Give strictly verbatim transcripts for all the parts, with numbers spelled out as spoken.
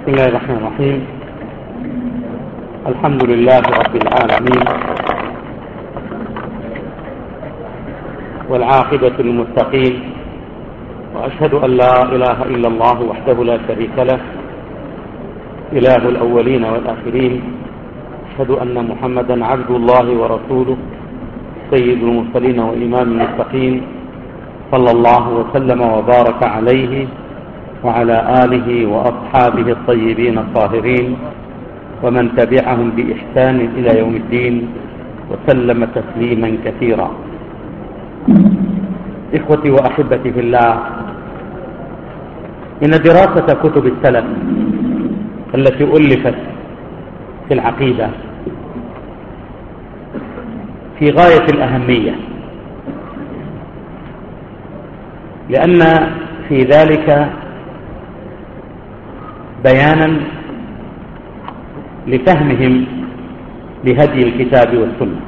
بسم الله الرحمن الرحيم. الحمد لله رب العالمين، والعاقبة للمتقين، وأشهد أن لا إله إلا الله وحده لا شريك له إله الأولين والآخرين. أشهد أن محمدا عبد الله ورسوله سيد المرسلين وإمام المتقين، صلى الله وسلم وبارك عليه وعلى آله وأصحابه الطيبين الطاهرين ومن تبعهم بإحسان إلى يوم الدين وسلم تسليما كثيرا. إخوتي وأحبتي في الله، إن دراسة كتب السلف التي ألفت في العقيدة في غاية الأهمية، لأن في ذلك بيانا لفهمهم لهدي الكتاب والسنة.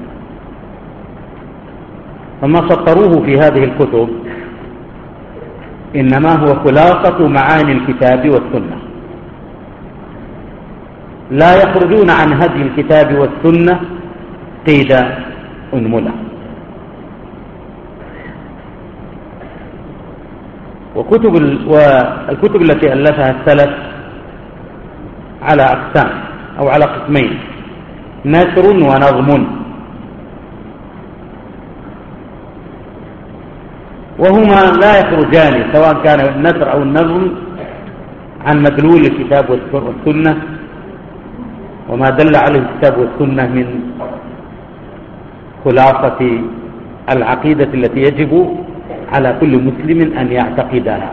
فما سطروه في هذه الكتب إنما هو خلاصة معاني الكتاب والسنة، لا يخرجون عن هدي الكتاب والسنة قيد أنملة. وكتب والكتب التي ألفها السلف على أقسام أو على قسمين: نثر ونظم. وهما لا يخرجان سواء كان النثر أو النظم عن مدلول الكتاب والسنة وما دل عليه الكتاب والسنة من خلاصة العقيدة التي يجب على كل مسلم أن يعتقدها.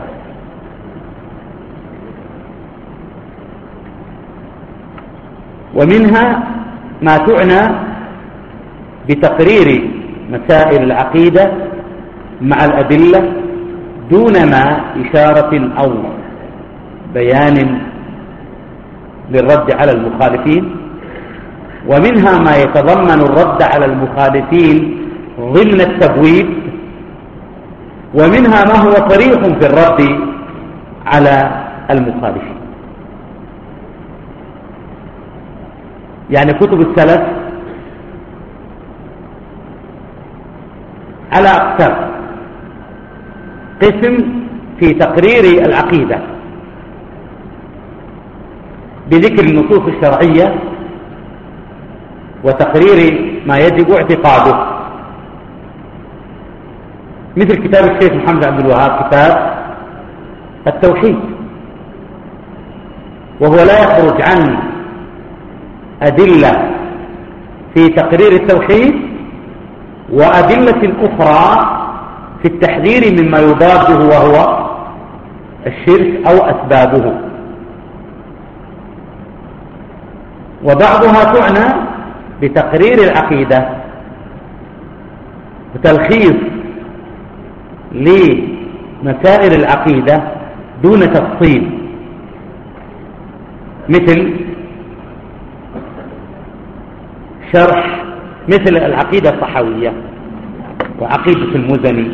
ومنها ما تعنى بتقرير مسائل العقيدة مع الأدلة دون ما إشارة أو بيان للرد على المخالفين، ومنها ما يتضمن الرد على المخالفين ضمن التبويب، ومنها ما هو صريح في الرد على المخالفين. يعني كتب السلف على أقسام: قسم في تقرير العقيدة بذكر النصوص الشرعية وتقرير ما يجب اعتقاده، مثل كتاب الشيخ محمد عبد الوهاب كتاب التوحيد، وهو لا يخرج عن أدلة في تقرير التوحيد وأدلة أخرى في التحذير مما يضاده وهو الشرك أو أسبابه. وبعضها تعنى بتقرير العقيدة وتلخيص لمسائل العقيدة دون تفصيل، مثل شرح مثل العقيدة الطحاوية وعقيدة المزني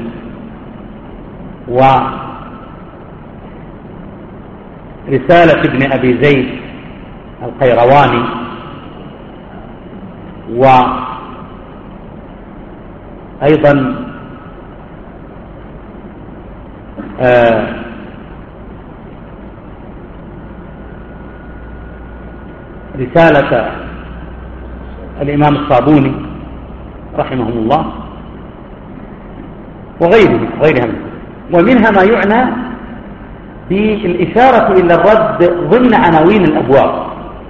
ورسالة ابن أبي زيد القيرواني وأيضا آه رسالة الإمام الصابوني رحمه الله وغيره غيرها. ومنها ما يعنى بالإشارة إلى الرد ضمن عناوين الأبواب،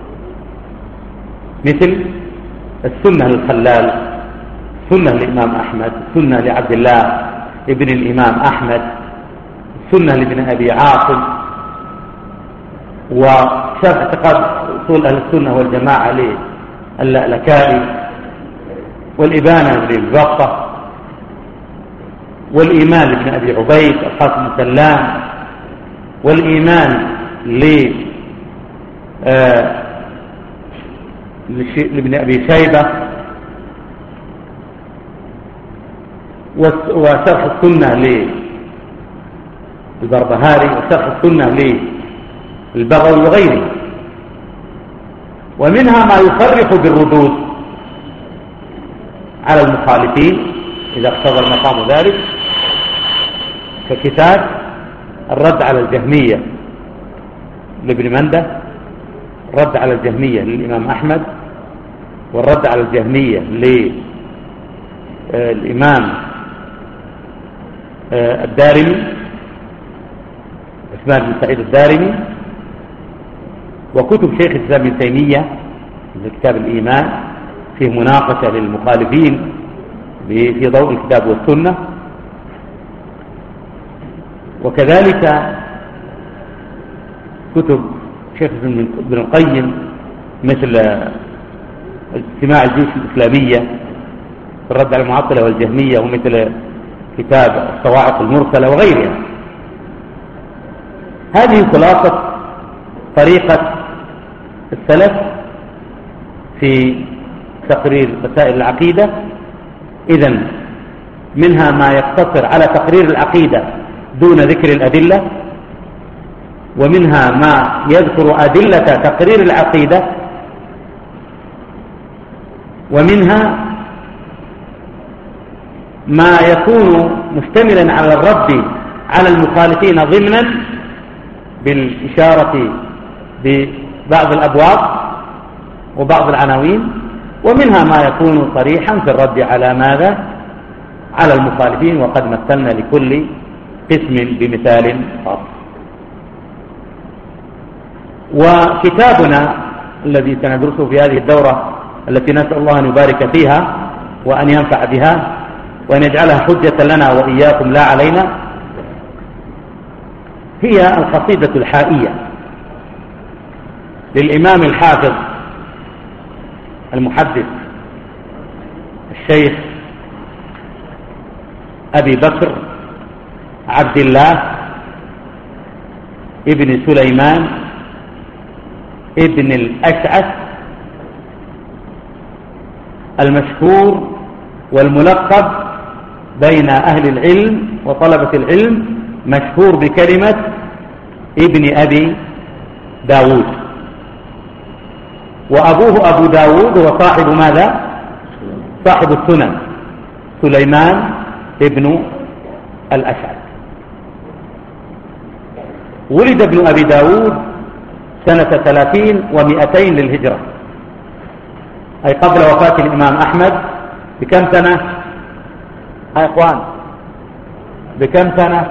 مثل السنة للخلال، السنة للإمام أحمد، السنة لعبد الله ابن الإمام أحمد، السنة لابن أبي عاصم، وشرح اعتقاد أصول أهل السنة والجماعة للألكائي، والإبانة للبطة، والإيمان لابن أبي عبيد القاسم السلام، والإيمان ل آه لابن أبي شيبة، وشرح السنة للبربهاري، وشرح السنة للبغوي وغيره. ومنها ما يصرح بالردود على المخالفين إذا اقتضى المقام ذلك، ككتاب الرد على الجهمية لابن منده، الرد على الجهمية للإمام أحمد، والرد على الجهمية للإمام الدارمي عثمان بن سعيد الدارمي، وكتب شيخ الإسلام ابن تيمية كتاب الإيمان فيه مناقشة للمخالفين في ضوء الكتاب والسنة، وكذلك كتب شيخ ابن القيم مثل اجتماع الجيوش الإسلامية في الرد على المعطلة والجهمية، ومثل كتاب الصواعق المرسلة وغيرها. هذه خلاصة طريقة السلف في تقرير مسائل العقيدة. إذن منها ما يقتصر على تقرير العقيدة دون ذكر الأدلة، ومنها ما يذكر أدلة تقرير العقيدة، ومنها ما يكون مشتملا على الرد على المخالفين ضمنا بالإشارة ببعض الأبواب وبعض العناوين، ومنها ما يكون صريحا في الرد على ماذا؟ على المخالفين، وقد مثلنا لكل قسم بمثال خاص. وكتابنا الذي سندرسه في هذه الدورة التي نسأل الله أن يبارك فيها وأن ينفع بها وأن يجعلها حجة لنا وإياكم لا علينا، هي القصيدة الحائية للإمام الحافظ المحدث الشيخ أبي بكر عبد الله ابن سليمان ابن الأشعث المشهور والملقب بين أهل العلم وطلبة العلم، مشهور بكلمة ابن أبي داود، وأبوه أبو داود هو صاحب ماذا؟ صاحب السنن سليمان ابن الأشعث. ولد ابن أبي داود سنة ثلاثين ومئتين للهجرة، أي قبل وفاة الإمام أحمد بكم سنة؟ يا إخوان بكم سنة؟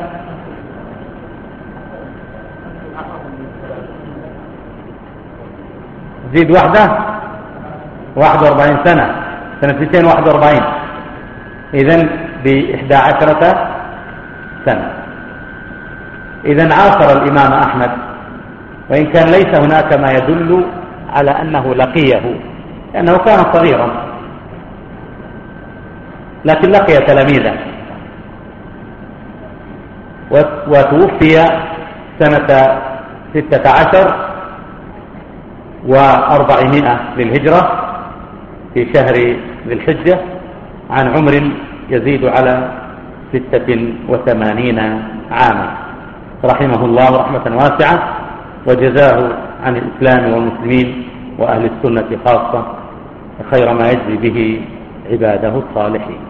زيد واحدة واحد واربعين سنة، سنة اثنين واحد واربعين، إذن بإحدى عشرة سنة. إذن عاصر الإمام أحمد، وإن كان ليس هناك ما يدل على أنه لقيه لأنه كان صغيرا، لكن لقي تلاميذا، وتوفي سنة ستة عشر وأربعمائة للهجرة في شهر ذي الحجة عن عمر يزيد على ستة وثمانين عاما، رحمه الله رحمة واسعة، وجزاه عن الإسلام والمسلمين وأهل السنة خاصة خير ما يجزي به عباده الصالحين.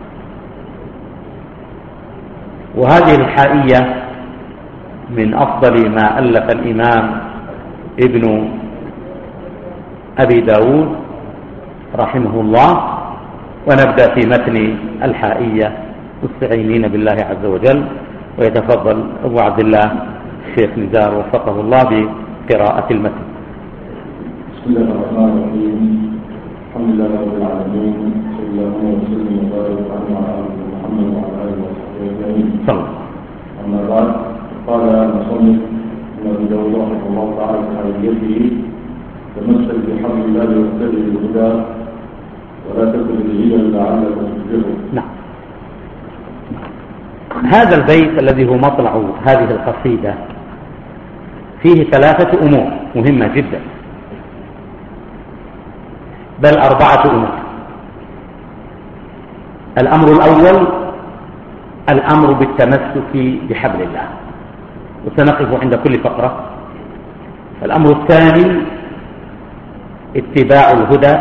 وهذه الحائية من أفضل ما ألف الإمام ابن أبي داود رحمه الله. ونبدأ في متن الحائية مستعينين بالله عز وجل، ويتفضل أبو عبد الله الشيخ نزار وفقه الله بقراءة المتن. بسم الله الرحمن الرحيم. الحمد لله رب العالمين، صلى الله وسلم وبارك على محمد وعلى آله وصحبه أجمعين. أما بعد، قال المصنف ابن أبي داود رحمه الله تعالى في حائيته: تمسك بحبل الله واتبع الهدى ولا تكن بدعيا لعلك تفلح. نعم. هذا البيت الذي هو مطلع هذه القصيدة فيه ثلاثة أمور مهمة جدا، بل أربعة أمور. الأمر الأول الأمر بالتمسك بحبل الله، وسنقف عند كل فقرة. الأمر الثاني اتباع الهدى،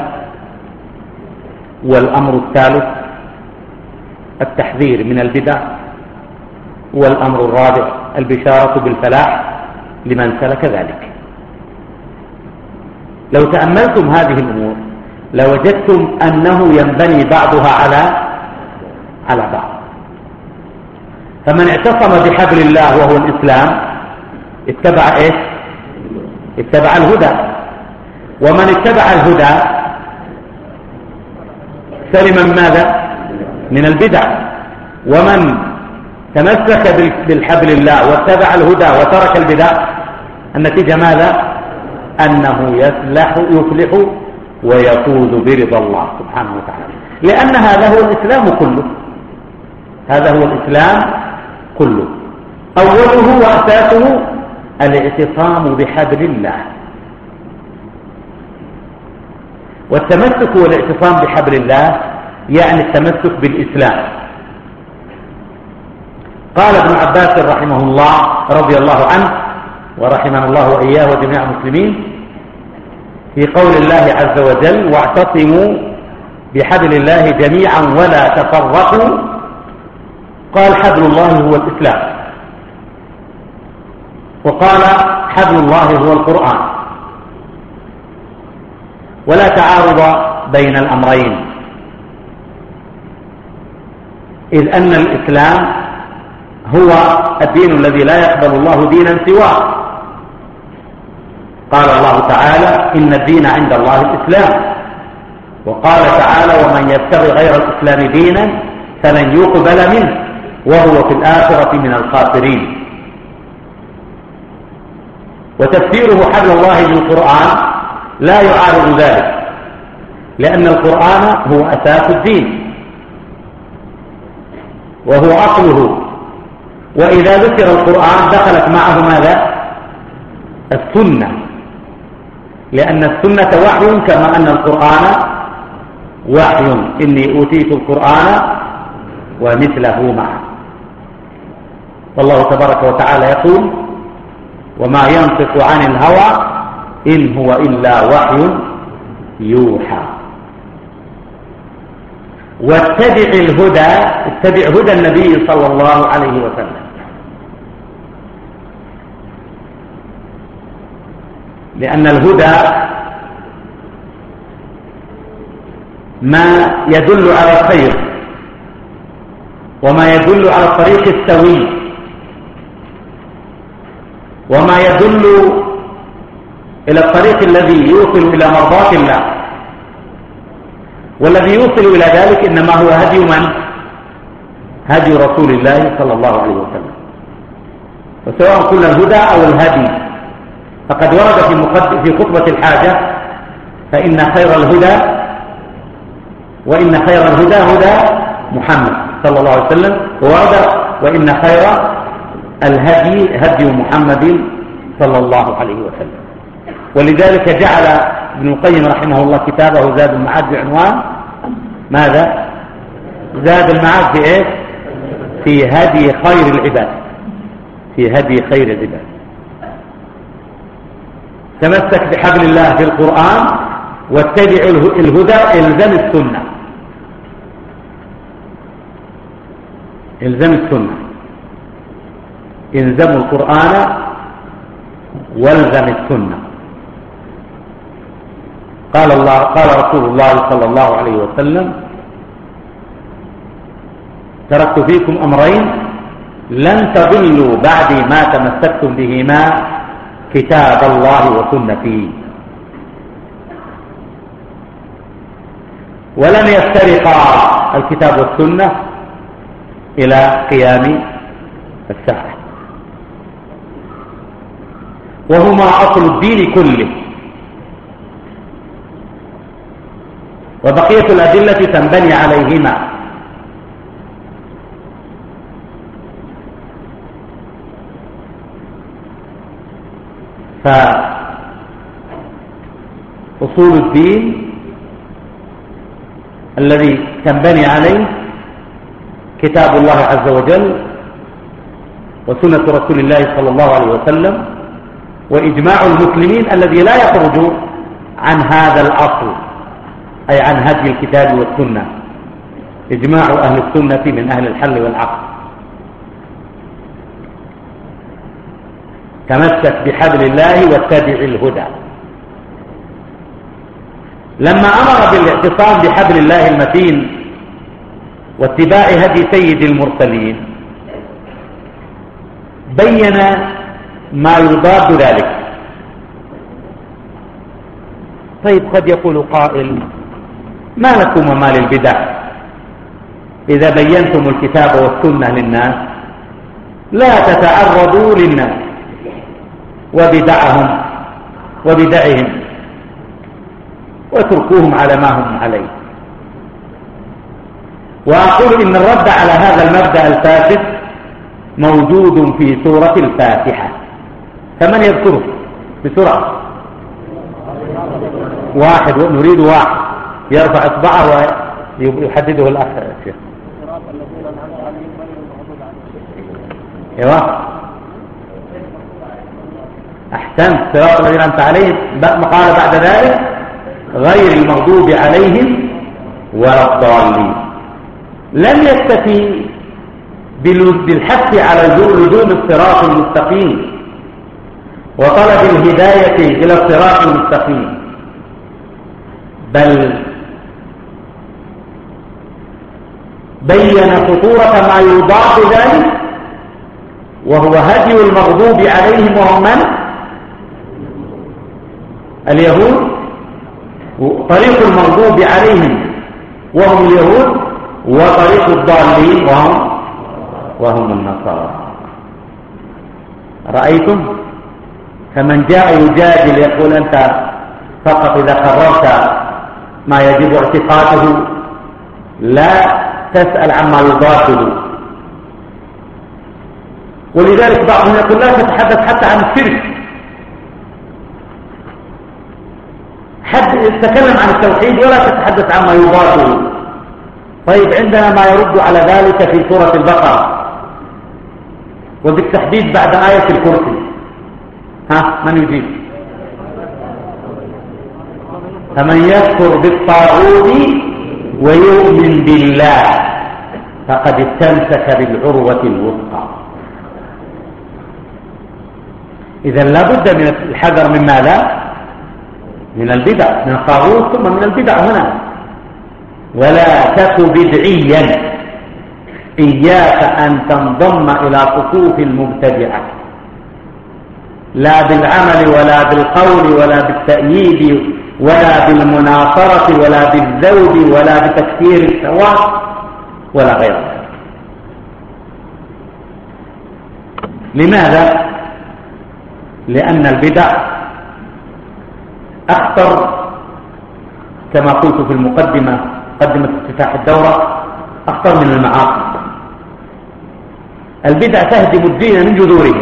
والأمر الثالث التحذير من البدع، والأمر الرابع البشارة بالفلاح لمن سلك ذلك. لو تأملتم هذه الأمور لوجدتم أنه ينبني بعضها على على بعض. فمن اعتصم بحبل الله وهو الإسلام اتبع إيش؟ اتبع الهدى. ومن اتبع الهدى سلم من ماذا؟ من البدع. ومن تمسك بالحبل الله واتبع الهدى وترك البدع النتيجة ماذا؟ أنه يفلح يفلح ويفوز برضا الله سبحانه وتعالى، لأن هذا هو الإسلام كله. هذا هو الإسلام كله، أوله وأساسه الاعتصام بحبل الله. والتمسك والاعتصام بحبل الله يعني التمسك بالإسلام. قال ابن عباس رحمه الله رضي الله عنه ورحمنا الله وإياه وجميع المسلمين في قول الله عز وجل: واعتصموا بحبل الله جميعا ولا تفرقوا. قال: حبل الله هو الإسلام. وقال: حبل الله هو القرآن. ولا تعارض بين الأمرين، إذ أن الإسلام هو الدين الذي لا يقبل الله دينا سواه. قال الله تعالى: إن الدين عند الله الإسلام. وقال تعالى: ومن يبتغي غير الإسلام دينا فلن يقبل منه وهو في الآخرة من الخاسرين. وتفسيره حبل الله بالقرآن لا يعارض ذلك، لأن القرآن هو أساس الدين وهو أصله. وإذا ذكر القرآن دخلت معه ماذا؟ السنة، لأن السنة وحي كما أن القرآن وحي. إني أوتيت القرآن ومثله معه. والله تبارك وتعالى يقول: وما ينطق عن الهوى إن هو إلا وحي يوحى. واتبع الهدى، اتبع هدى النبي صلى الله عليه وسلم، لأن الهدى ما يدل على الخير وما يدل على الطريق السوي وما يدل إلى الطريق الذي يوصل إلى مرضاة الله. والذي يوصل إلى ذلك إنما هو هدي من؟ هدي رسول الله صلى الله عليه وسلم. وسواء قلنا الهدى أو الهدي، فقد ورد في مقدم في خطبة الحاجة: فإن خير الهدى وإن خير الهدى هدى محمد صلى الله عليه وسلم. وورد: وإن خير الهدي هدي محمد صلى الله عليه وسلم. ولذلك جعل ابن القيم رحمه الله كتابه زاد المعاد بعنوان ماذا؟ زاد المعاد في ايه؟ في هدي خير العباد، في هدي خير العباد. تمسك بحبل الله في القرآن واتبع الهدى، الزم السنة، الزم السنة، الزم القرآن والزم السنة. قال الله قال رسول الله صلى الله عليه وسلم: تركت فيكم أمرين لن تضلوا بعدي ما تمسكتم بهما، كتاب الله وسنتي. ولن يفترقا الكتاب والسنة إلى قيام الساعة، وهما أصل الدين كله. وبقية الأدلة تنبني عليهما. فأصول الدين الذي تنبني عليه كتاب الله عز وجل وسنة رسول الله صلى الله عليه وسلم وإجماع المسلمين الذي لا يخرج عن هذا الأصل، أي عن هدي الكتاب والسنة، إجماع أهل السنة من أهل الحل والعقل. تمسك بحبل الله واتبع الهدى. لما أمر بالاعتصام بحبل الله المتين واتباع هدي سيد المرسلين بين ما يضاد ذلك. طيب قد يقول قائل: ما لكم وما للبدع؟ إذا بينتم الكتاب والسنة للناس لا تتعرضوا للناس وبدعهم وبدعهم واتركوهم على ما هم عليه. وأقول إن الرد على هذا المبدأ الفاسد موجود في سورة الفاتحة. فمن يذكره بسرعة؟ واحد، ونريد واحد يرفع إصبعه ويحدده الأخ الشيخ. ايوه احسنت. صراط الذين انعمت عليهم. قال بعد ذلك: غير المغضوب عليهم ولا الضالين. لم يكتفي بالحث على لزوم الصراط المستقيم وطلب الهداية إلى الصراط المستقيم، بل بين خطورة ما يضاد ذلك، وهو هدي المغضوب عليهم وهم من؟ اليهود. طريق المغضوب عليهم وهم اليهود، وطريق الضالين وهم وهم النصارى. رأيتم؟ فمن جاء يجادل يقول: أنت فقط إذا قررت ما يجب اعتقاده لا تسأل عما يضاده. ولذلك بعضهم يقول: لا تتحدث حتى عن الشرك، حد تتكلم عن التوحيد ولا تتحدث عما يضاده. طيب عندنا ما يرد على ذلك في سورة البقرة، وبالتحديد بعد آية الكرسي. ها من يجيب؟ فمن يكفر بالطاغوت ويؤمن بالله فقد استمسك بالعروة الوثقى. إذا لابد من الحذر من ماذا؟ من البدع، من الطاغوت ثم من البدع هنا. ولا تك بدعيا، إياك أن تنضم إلى صفوف المبتدعة، لا بالعمل ولا بالقول ولا بالتأييد ولا بالمناصرة ولا بالذود ولا بتكفير السواء ولا غير ذلك. لماذا؟ لأن البدع أخطر، كما قلت في المقدمة مقدمة افتتاح الدورة، أخطر من المعاصي. البدع تهدم الدين من جذوره،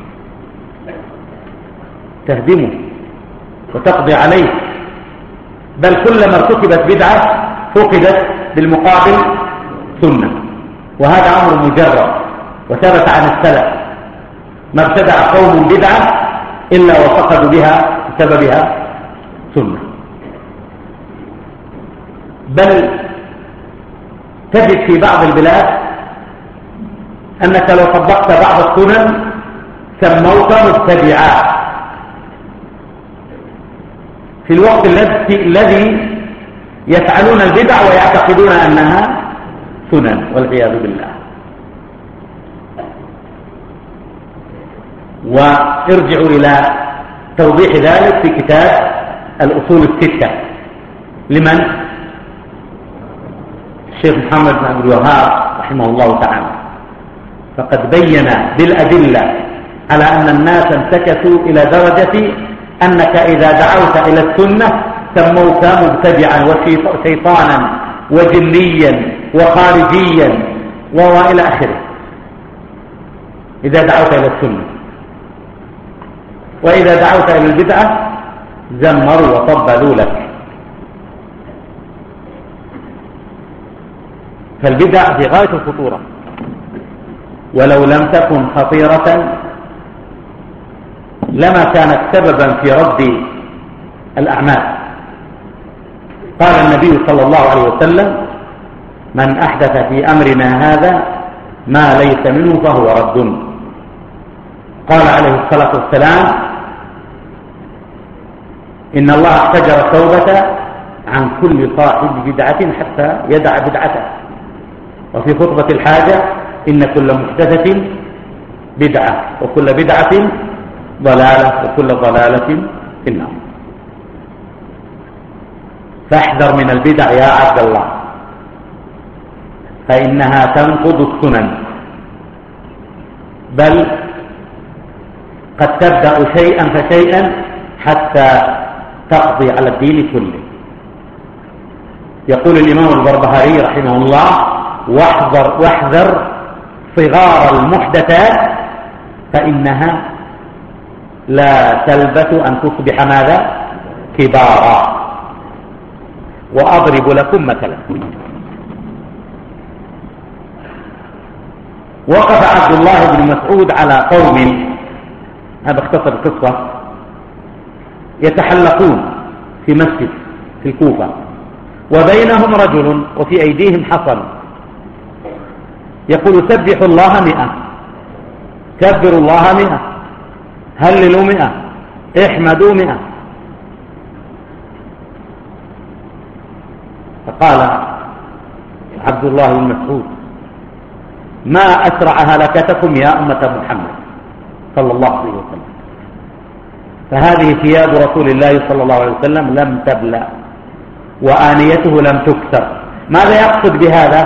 تهدمه وتقضي عليه، بل كلما ارتكبت بدعة فقدت بالمقابل سنة. وهذا أمر مجرد وثبت عن السلف. ما ابتدع قوم بدعة إلا وفقدوا بها بسببها سنة. بل تجد في بعض البلاد أنك لو طبقت بعض السنن سموك مبتدعا في الوقت الذي يفعلون البدع ويعتقدون أنها سنن، والعياذ بالله. وارجعوا إلى توضيح ذلك في كتاب الأصول الستة لمن؟ الشيخ محمد بن عبد الوهاب رحمه الله تعالى. فقد بين بالأدلة على أن الناس انتكسوا إلى درجة أنك إذا دعوت إلى السنة سموك مبتدعا وشيطانا وجنيا وخارجيا وإلى آخره، إذا دعوت إلى السنة. وإذا دعوت إلى البدعة زمروا وطبلوا لك. فالبدع في غاية الخطورة، ولو لم تكن خطيرة لما كانت سببا في رد الأعمال. قال النبي صلى الله عليه وسلم: من أحدث في أمرنا هذا ما ليس منه فهو رد. قال عليه الصلاة والسلام: إن الله احتجر التوبة عن كل صاحب بدعة حتى يدع بدعته. وفي خطبة الحاجة: إن كل محدثة بدعة وكل بدعة ضلالة وكل ضلالة في النار. فاحذر من البدع يا عبد الله، فإنها تنقض السنن، بل قد تبدأ شيئا فشيئا حتى تقضي على الدين كله. يقول الإمام البربهاري رحمه الله: واحذر, واحذر صغار المحدثات فإنها لا تلبث أن تصبح ماذا؟ كبارا. وأضرب لكم مثلا. وقف عبد الله بن مسعود على قوم، هذا اختصر القصة، يتحلقون في مسجد في الكوفة، وبينهم رجل وفي أيديهم حصن، يقول: سبحوا الله مئة، كبروا الله مئة، هللوا مئة، احمدوا مئة. فقال عبد الله بن مسعود: ما أسرع هلكتكم يا أمة محمد صلى الله عليه وسلم. فهذه ثياب رسول الله صلى الله عليه وسلم لم تبلى وآنيته لم تكسر. ماذا يقصد بهذا؟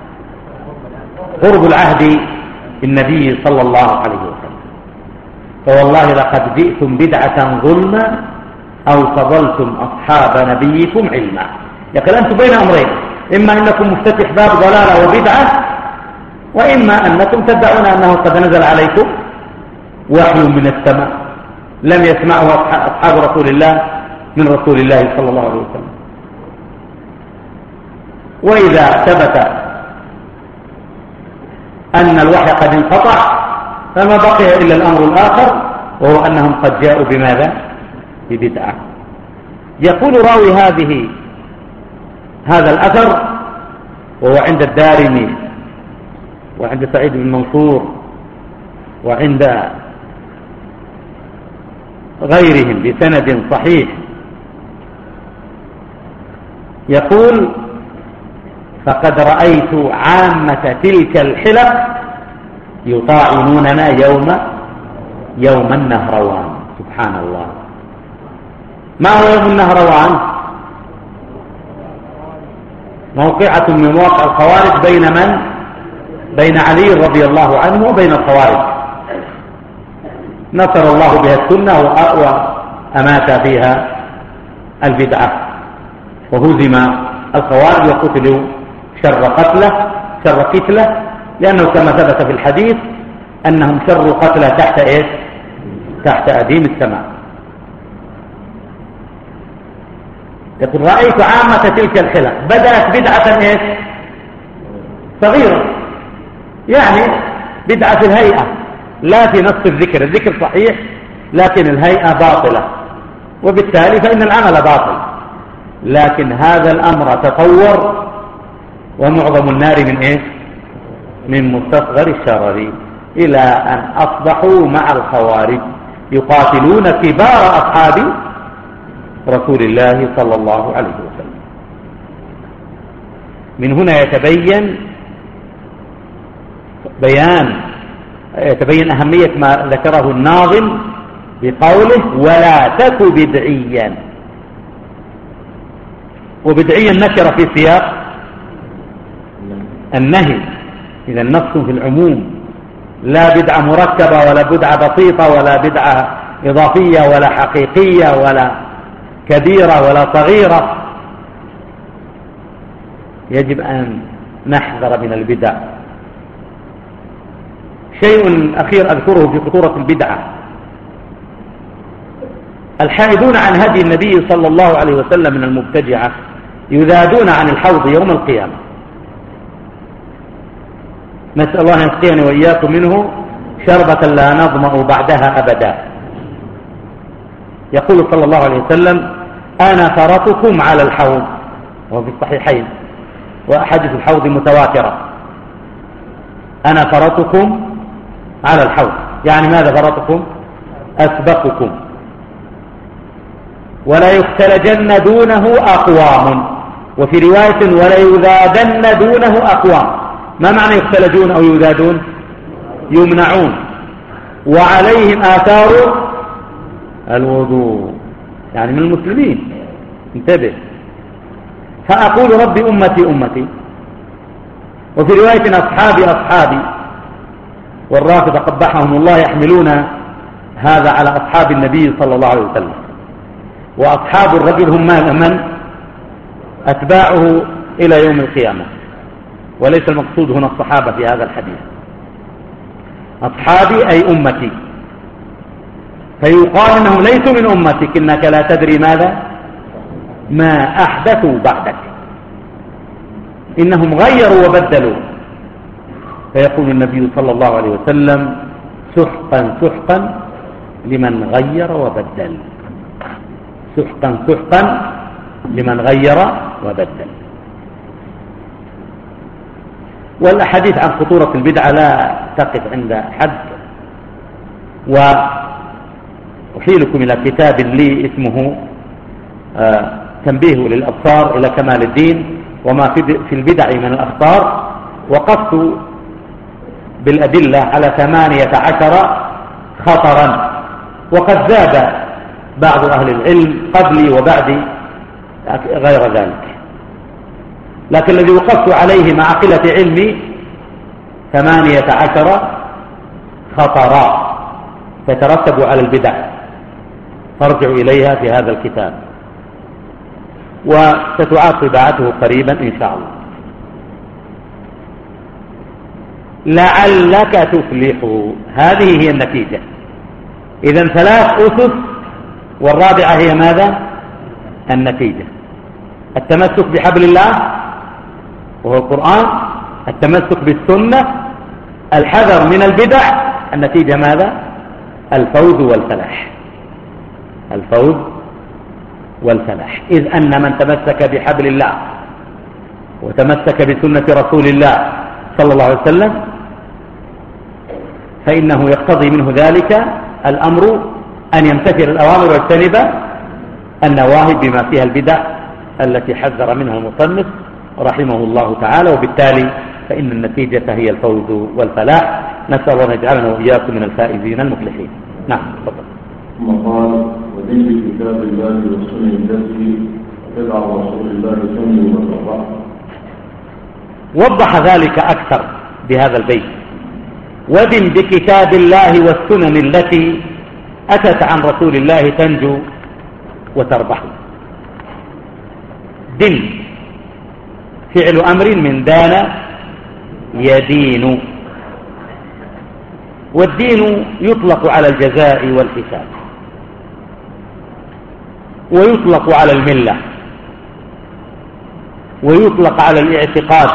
قرب العهد بالنبي صلى الله عليه وسلم. فوالله لقد جئتم بدعة ظلما أو فضلتم أصحاب نبيكم علما. يقول أنتم بين أمرين: إما أنكم مفتتح باب ضلالة وبدعة، وإما أنكم تدعون أنه قد نزل عليكم وحي من السماء لم يسمعه أصحاب رسول الله من رسول الله صلى الله عليه وسلم. وإذا ثبت أن الوحي قد انقطع فما بقي إلا الأمر الآخر، وهو أنهم قد جاءوا بماذا؟ ببدعة. يقول راوي هذه هذا الأثر، وهو عند الدارمي وعند سعيد بن منصور وعند غيرهم بسند صحيح، يقول: فقد رأيت عامة تلك الحلق يطاعنوننا يوم يوم النهروان. سبحان الله. ما هو يوم النهروان؟ موقعة من مواقع الخوارج بين من؟ بين علي رضي الله عنه وبين الخوارج. نصر الله بها السنة وأمات فيها البدعة، وهزم الخوارج وقتلوا شر قتله شر قتله، لأنه كما ثبت في الحديث أنهم شر قتله تحت إيش؟ تحت أديم السماء. يقول: رأيت عامة تلك الحلق بدأت بدعة إيش؟ صغيرة، يعني بدعة الهيئة لا في نص الذكر. الذكر صحيح لكن الهيئة باطلة، وبالتالي فإن العمل باطل. لكن هذا الأمر تطور، ومعظم النار من إيش؟ من مستصغر الشرر، إلى أن أصبحوا مع الخوارج يقاتلون كبار أصحاب رسول الله صلى الله عليه وسلم. من هنا يتبين بيان يتبين أهمية ما ذكره الناظم بقوله: ولا تك بدعيا. وبدعيا نكر في سياق النهي، إذا النص في العموم، لا بدعة مركبة ولا بدعة بسيطة ولا بدعة إضافية ولا حقيقية ولا كبيرة ولا صغيرة. يجب أن نحذر من البدع. شيء أخير أذكره في خطورة البدعة: الحائدون عن هدي النبي صلى الله عليه وسلم من المبتدعة يذادون عن الحوض يوم القيامة. نسأل الله أن يسقيني وإياكم منه شربة لا نظمأ بعدها أبدا. يقول صلى الله عليه وسلم: أنا فرطكم على الحوض وهو في الصحيحين، وأحاديث الحوض متواترة. أنا فرطكم على الحوض، يعني ماذا فرطكم؟ أسبقكم. ولا يختلجن دونه أقوام، وفي رواية ولا يذادن دونه أقوام. ما معنى يختلجون أو يذادون؟ يمنعون، وعليهم آثار الوضوء، يعني من المسلمين. انتبه. فأقول ربي أمتي أمتي، وفي رواية أصحابي أصحابي، والرافضة قبحهم الله يحملون هذا على أصحاب النبي صلى الله عليه وسلم. وأصحاب الرجل هم من أتباعه إلى يوم القيامة، وليس المقصود هنا الصحابة في هذا الحديث. أصحابي أي أمتي، فيقال أنهم ليسوا من أمتك، إنك لا تدري ماذا ما أحدثوا بعدك، إنهم غيروا وبدلوا. فيقول النبي صلى الله عليه وسلم سحقا سحقا لمن غير وبدل، سحقا سحقا لمن غير وبدل. والأحاديث عن خطورة البدعة لا تقف عند حد. وأحيلكم إلى كتاب لي اسمه آه تنبيه للأبصار إلى كمال الدين وما في البدع من الأخطار، وقفت بالأدلة على ثمانية عشر خطرا، وقد زاد بعض أهل العلم قبلي وبعدي غير ذلك، لكن الذي وقفت عليه مع قلة علمي ثمانية عشر خطرا تترتب على البدع، فارجعوا إليها في هذا الكتاب، وستعاد طباعته قريبا إن شاء الله. لعلك تفلح، هذه هي النتيجة. إذن ثلاث أسس، والرابعة هي ماذا؟ النتيجة. التمسك بحبل الله وهو القرآن، التمسك بالسنة، الحذر من البدع، النتيجة ماذا؟ الفوز والفلاح، الفوز والفلاح. إذ أن من تمسك بحبل الله وتمسك بسنة رسول الله صلى الله عليه وسلم فإنه يقتضي منه ذلك الأمر أن يمتثل الأوامر ويجتنب النواهي بما فيها البدع التي حذر منها المصنف رحمه الله تعالى، وبالتالي فإن النتيجة هي الفوز والفلاح. نسأل الله أن يجعلنا وإياكم من الفائزين المفلحين. نعم تفضل. ثم قال ودين بكتاب الله والسنة التي تدعى رسول الله سنة وترضى. وضح ذلك أكثر بهذا البيت: ودن بكتاب الله والسنن التي أتت عن رسول الله تنجو وتربح. دن فعل أمر من دان يدين، والدين يطلق على الجزاء والحساب، ويطلق على الملة، ويطلق على الاعتقاد.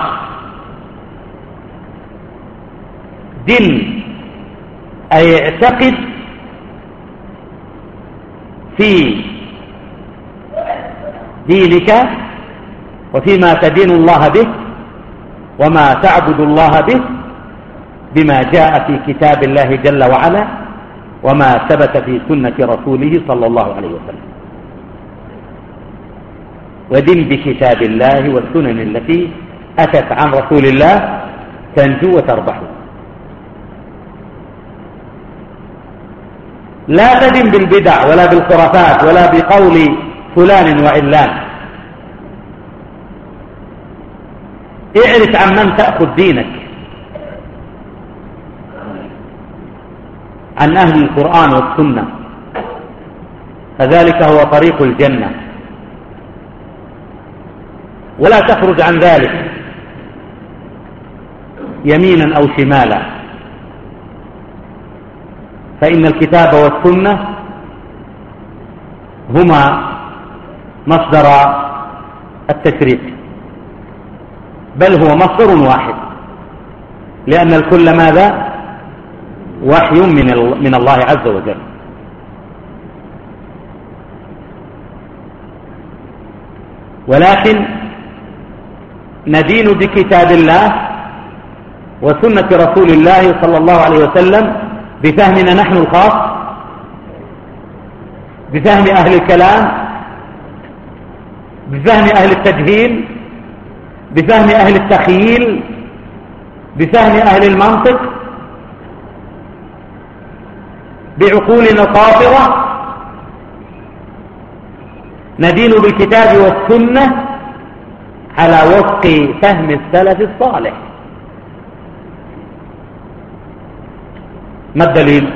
دن أي اعتقد في دينك وفيما تدين الله به وما تعبد الله به بما جاء في كتاب الله جل وعلا وما ثبت في سنة رسوله صلى الله عليه وسلم. ودن بكتاب الله والسنن التي أتت عن رسول الله تنجو وتربح. لا تدن بالبدع ولا بالخرافات ولا بقول فلان وعلان. اعرف عن من تأخذ دينك، عن أهل القرآن والسنة، فذلك هو طريق الجنة، ولا تخرج عن ذلك يمينا أو شمالا، فإن الكتاب والسنة هما مصدر التشريع، بل هو مصدر واحد، لأن الكل ماذا؟ وحي من من الله عز وجل. ولكن ندين بكتاب الله وسنة رسول الله صلى الله عليه وسلم بفهمنا نحن الخاص، بفهم أهل الكلام، بفهم أهل التجهيل، بفهم أهل التخييل، بفهم أهل المنطق، بعقولنا القاصرة، ندين بالكتاب والسنة على وفق فهم السلف الصالح. ما الدليل؟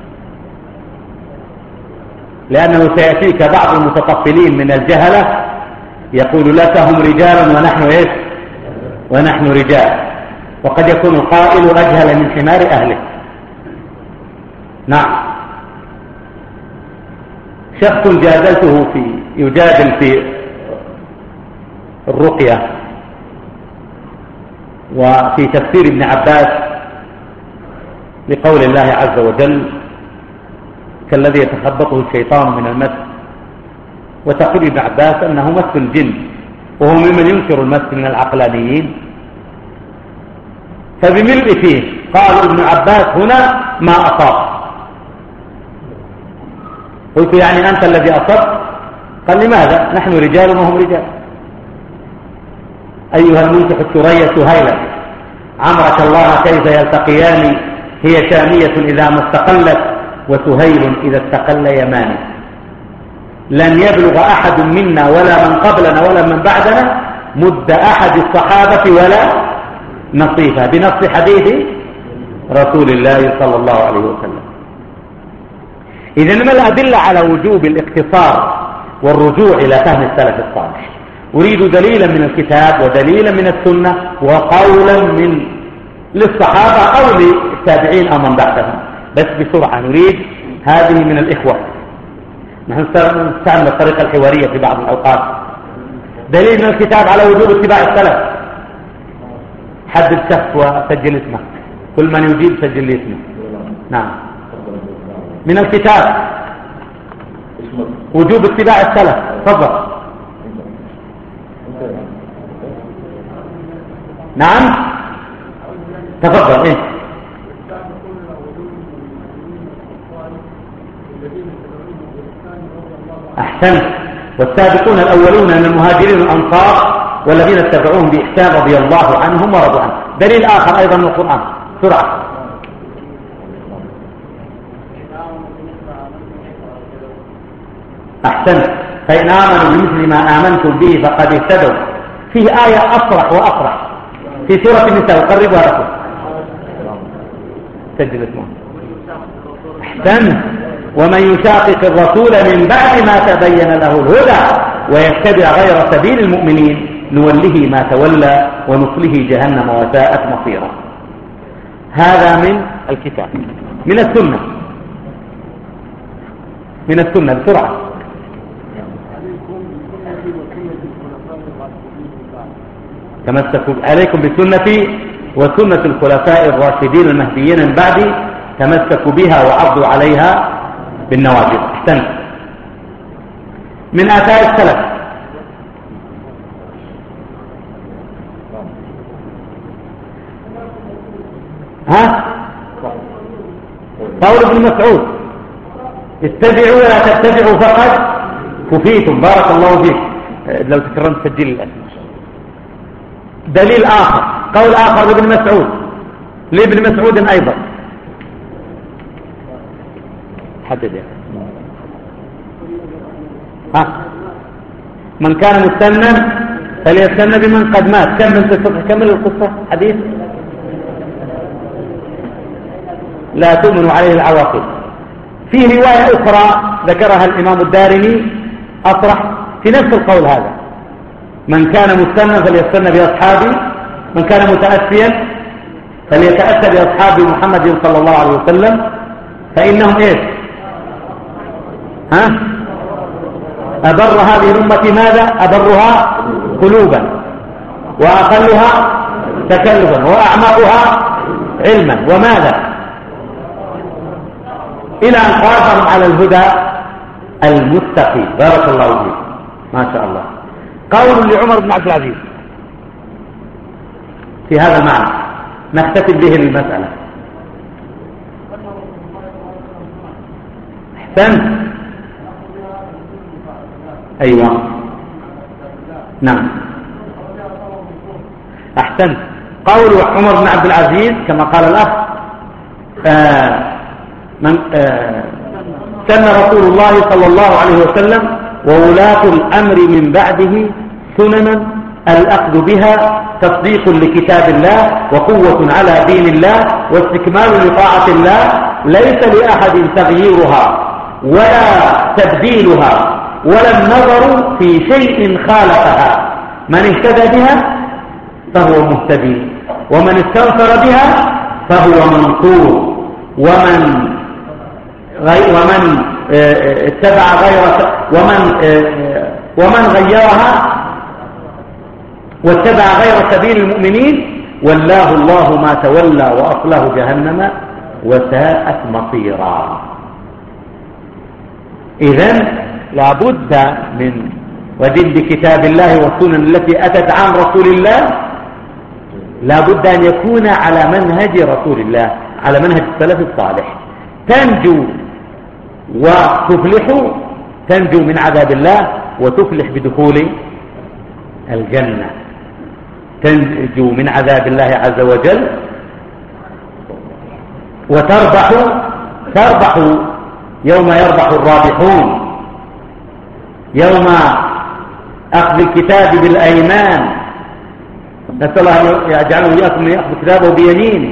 لأنه سيأتيك بعض المتطفلين من الجهلة يقول لك هم رجال ونحن إيش؟ ونحن رجال، وقد يكون القائل أجهل من حمار أهله. نعم، شخص جادلته في يجادل في الرقية وفي تفسير ابن عباس لقول الله عز وجل كالذي يتخبطه الشيطان من المس، وتقول ابن عباس أنه مس الجن، وهو ممن ينكر المس من العقلانيين، فبملء فيه قال ابن عباس هنا ما أصاب. قلت يعني أنت الذي أصبت؟ قال لماذا؟ نحن رجال وهم رجال. أيها المنكح الثريا سهيلا عمرك الله كيف يلتقيان، هي شامية إذا ما استقلت وسهيل إذا استقل يماني. لن يبلغ أحد منا ولا من قبلنا ولا من بعدنا مد أحد الصحابة ولا نصيفة، بنص حديث رسول الله صلى الله عليه وسلم. إذن ما الأدلة على وجوب الاقتصار والرجوع إلى فهم السلف الصالح؟ أريد دليلا من الكتاب ودليلا من السنة وقولا من للصحابة أو للتابعين أو من بعدهم، بس بسرعة نريد هذه من الإخوة. نحن نستعمل الطريقة الحوارية في بعض الأوقات. دليل من الكتاب على وجوب اتباع السلف، حدد شخص وسجل اسمه، كل من يجيب سجل لي اسمه. نعم، من الكتاب وجوب اتباع السلف. تفضل. نعم تفضل. ايه احسنت. والسابقون الاولون من المهاجرين والانصار والذين اتبعوهم باحسان رضي الله عنهم ورضوا عنه. دليل اخر ايضا من القران بسرعه. احسنت. فان امنوا بمثل ما امنتم به فقد اهتدوا. فيه ايه اصرح واقرح في سوره النساء، قربها لكم. سجل اسمه. احسنت. ومن يشاقق الرسول من بعد ما تبين له الهدى ويتبع غير سبيل المؤمنين نوله ما تولى ونصله جهنم وساءت مصيرا. هذا من الكتاب. من السنة، من السنة بسرعة. تمسكوا عليكم بسنتي وسنة الخلفاء الراشدين المهديين من بعدي، تمسكوا بها وعضوا عليها بالنواجذ. احسنت. من آثار السلف ها قول ابن مسعود اتبعوا ولا تتبعوا فقد كفيتم. بارك الله فيك. لو تكرمت سجل الاسم. دليل آخر قول آخر لابن مسعود، لابن مسعود أيضا. حدد يا ها من كان مستنى فليستنى بمن قد مات. كم من تستطيع كمل القصة حديث لا تؤمن عليه العواقب. في رواية أخرى ذكرها الإمام الدارمي أصرح في نفس القول هذا: من كان مستنى فليستنى بأصحابي، من كان متأسيا فليتأسى بأصحاب محمد صلى الله عليه وسلم فإنهم إيش؟ ها؟ أبر هذه الأمة ماذا؟ أبرها قلوبا وأقلها تكلفا وأعمقها علما وماذا؟ إلى أن قاطروا على الهدى المستقيم. بارك الله فيك. ما شاء الله. قول لعمر بن عبد العزيز في هذا المعنى نختتم به المسألة. أحسنت. أيوة نعم أحسنت. قول عمر بن عبد العزيز كما قال الأخ آه من آه سن رسول الله صلى الله عليه وسلم وولاة الأمر من بعده سننا الأخذ بها تصديق لكتاب الله وقوة على دين الله واستكمال لطاعة الله، ليس لأحد تغييرها ولا تبديلها ولا النظر في شيء خالفها. من اهتدى بها فهو مهتدي، ومن استنصر بها فهو منصور، ومن غي ومن اتبع غير ومن ومن غيرها واتبع غير سبيل المؤمنين والله الله ما تولى وأصله جهنم وساءت مصيرا. إذن لابد من ودين بكتاب الله والسنن التي أتت عن رسول الله، لابد أن يكون على منهج رسول الله، على منهج السلف الصالح، تنجو وتفلح، تنجو من عذاب الله وتفلح بدخول الجنة، تنجو من عذاب الله عز وجل وتربح، تربح يوم يربح الرابحون، يوم أخذ الكتاب بالأيمان. نسأل الله أن يجعله إياكم من يأخذ كتابه بيمينه.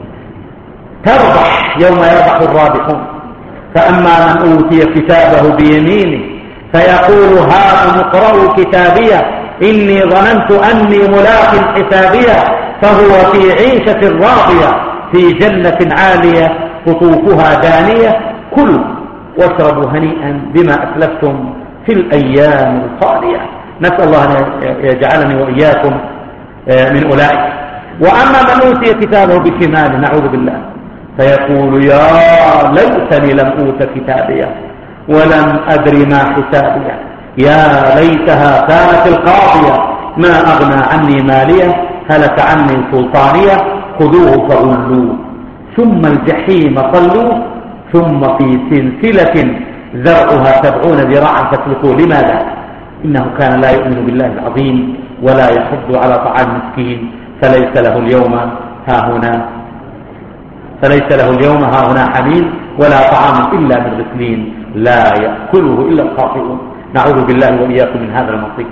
تربح يوم يربح الرابحون. فأما من أوتي كتابه بيمينه فيقول هاؤم اقرءوا كتابيه إني ظننت أني ملاق حسابيه فهو في عيشة راضية في جنة عالية قطوفها دانية كلوا واشربوا هنيئا بما أسلفتم في الأيام الخالية. نسأل الله أن يجعلني وإياكم من أولئك. وأما من أوتي كتابه بشماله نعوذ بالله فيقول يا ليتني لم أوت كتابيه ولم أدري ما حسابيه يا ليتها كانت القاضية ما أغنى عني ماليه هلك عني سلطانيه خذوه فغلوه ثم الجحيم صلوه ثم في سلسلة ذرعها سبعون ذراعا فاسلكوه. لماذا؟ إنه كان لا يؤمن بالله العظيم ولا يحض على طعام المسكين فليس له اليوم ها هنا فليس له اليوم ها هنا حميم ولا طعام إلا من غسلين لا يأكله إلا الخاطئون. نعوذ بالله وإياكم من هذا المصير.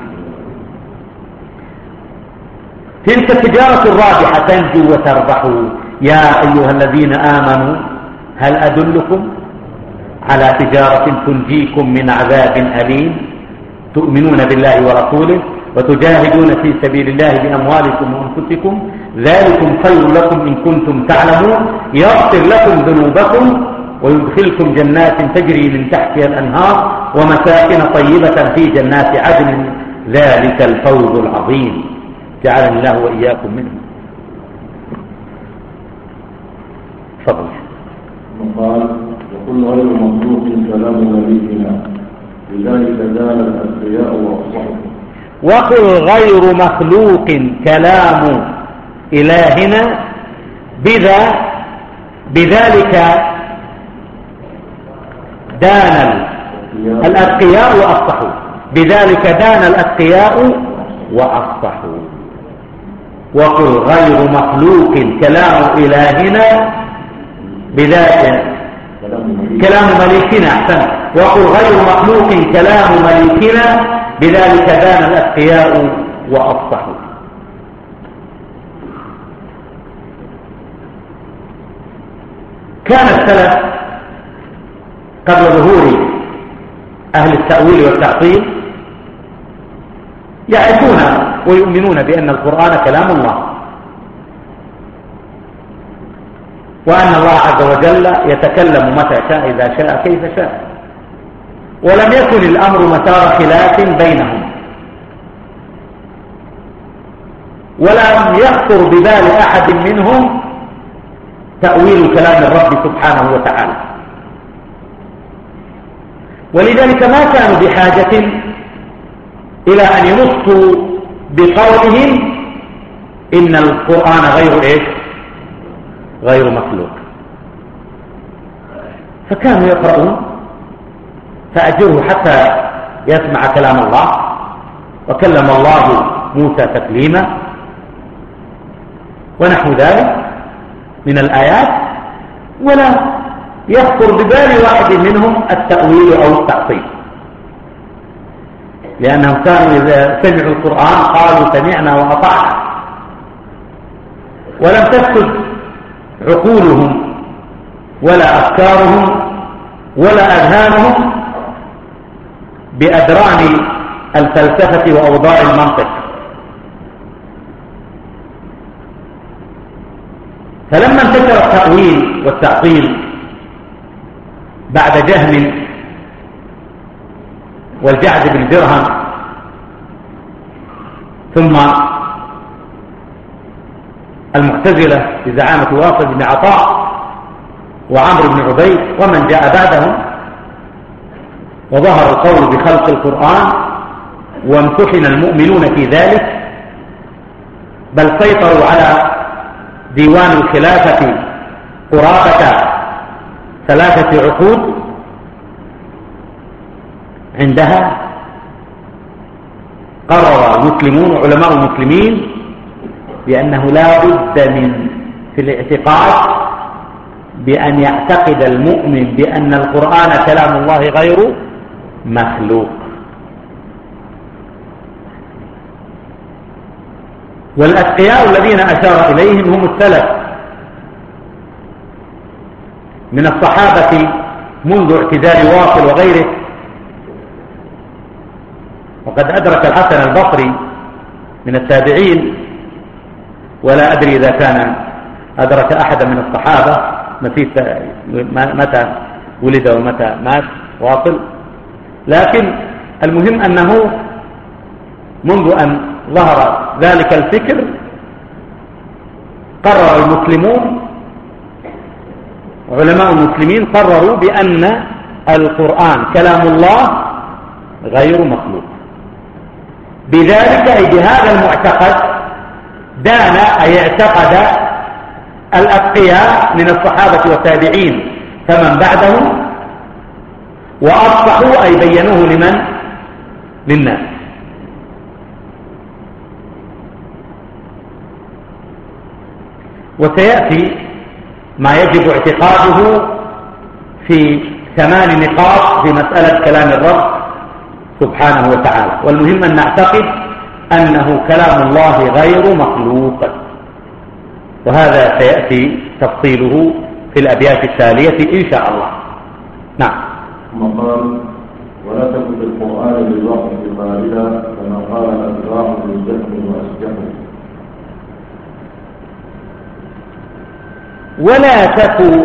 تلك التجارة الرابحة تنجو وتربحوا. يا أيها الذين آمنوا هل أدلكم على تجارة تنجيكم من عذاب أليم تؤمنون بالله ورسوله وتجاهدون في سبيل الله بأموالكم وأنفسكم ذلكم خير لكم إن كنتم تعلمون يغفر لكم ذنوبكم ويدخلكم جنات تجري من تحتها الأنهار ومساكن طيبة في جنات عدن ذلك الفوز العظيم. جعلني الله وإياكم منه. تفضل. قال وكل غير مخلوق كلام نبينا لذلك زال الأنبياء وأصحابه. وقل غير مخلوق كلام إلهنا بذا بذلك دان الأتقياء وأصحوا بذلك دان الأتقياء وأصحوا. وقل غير مخلوق كلام إلهنا بذلك كلام مليكنا أحسن. وقل غير مخلوق كلام مليكنا بذلك دان الأتقياء وأصحوا. كان السلف قبل ظهور أهل التأويل والتعطيل يعرفون ويؤمنون بأن القرآن كلام الله وأن الله عز وجل يتكلم متى شاء إذا شاء كيف شاء، ولم يكن الأمر مسار خلاف بينهم، ولم يخطر ببال أحد منهم تأويل كلام الرب سبحانه وتعالى، ولذلك ما كانوا بحاجة إلى أن ينصوا بقولهم إن القرآن غير إيش؟ غير مخلوق. فكانوا يقرؤون فأجره حتى يسمع كلام الله، وكلم الله موسى تكليما ونحو ذلك من الآيات، ولا يخطر ببال واحد منهم التأويل أو التعطيل، لأنهم كانوا إذا سمعوا القرآن قالوا سمعنا وأطعنا، ولم تسكت عقولهم ولا أفكارهم ولا أذهانهم بأدران الفلسفة وأوضاع المنطق. فلما انتشر التأويل والتعطيل بعد جهم والجعد بن درهم، ثم المعتزلة بزعامة واصل بن عطاء وعمرو بن عبيد ومن جاء بعدهم، وظهر القول بخلق القرآن وامتحن المؤمنون في ذلك، بل سيطروا على ديوان الخلافة قرابة ثلاثة عقود. عندها قرر المسلمون علماء المسلمين بأنه لا بد من في الاعتقاد بأن يعتقد المؤمن بأن القرآن كلام الله غير مخلوق. والأتقياء الذين أشار إليهم هم السلف من الصحابة منذ اعتزال واصل وغيره، وقد أدرك الحسن البصري من التابعين، ولا أدري إذا كان أدرك أحدا من الصحابة، نسيت متى ولد ومتى مات واصل، لكن المهم أنه منذ أن ظهر ذلك الفكر قرر المسلمون علماء المسلمين قرروا بأن القرآن كلام الله غير مخلوق. بذلك أي بهذا المعتقد دان أي اعتقد الأتقياء من الصحابة والتابعين فمن بعدهم، وأصبحوا أي بينوه لمن؟ للناس. وسيأتي ما يجب اعتقاده في ثمان نقاط في مسألة كلام الرب سبحانه وتعالى، والمهم أن نعتقد أنه كلام الله غير مخلوق، وهذا سيأتي تفصيله في الأبيات التالية إن شاء الله. نعم. ثم قال: ولا تكن في القرآن بالوقت خالدا كما قال الأتباع بالجهل وأسجحه. ولا تكن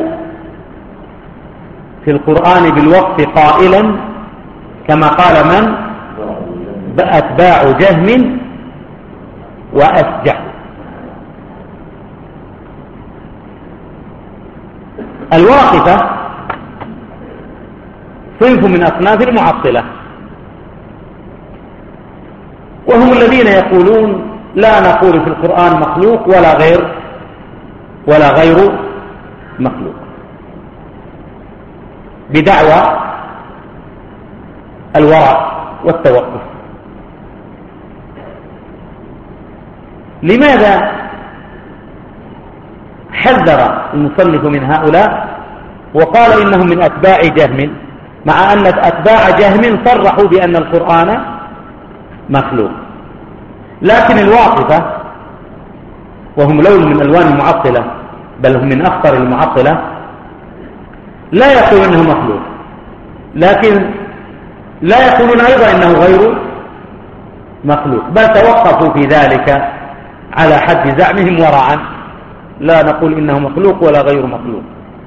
في القرآن بالوقت قائلا كما قال من؟ أتباع جهم وأسجح. الواقفة صنف من أصناف المعطلة، وهم الذين يقولون لا نقول في القرآن مخلوق ولا غير ولا غير مخلوق، بدعوى الورع والتوقف. لماذا حذر المصنف من هؤلاء وقال إنهم من أتباع جهم، مع أن أتباع جهم صرحوا بأن القرآن مخلوق؟ لكن الواقفة وهم لون من ألوان المعطلة، بل هم من أخطر المعطلة، لا يقولون أنه مخلوق، لكن لا يقولون أيضا أنه غير مخلوق، بل توقفوا في ذلك على حد زعمهم ورعا، لا نقول إنه مخلوق ولا غير مخلوق.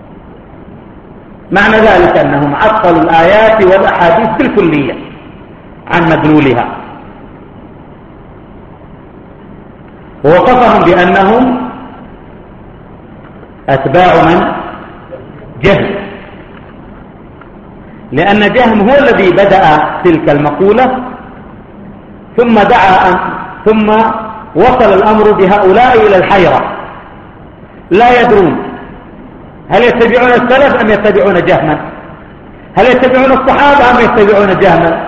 معنى ذلك أنهم عطلوا الآيات والأحاديث بالكلية عن مدلولها، ووصفهم بأنهم أتباع من؟ جهم، لأن جهم هو الذي بدأ تلك المقولة، ثم دعا ثم وصل الأمر بهؤلاء إلى الحيرة، لا يدرون هل يتبعون السلف أم يتبعون جهما، هل يتبعون الصحابة أم يتبعون جهما.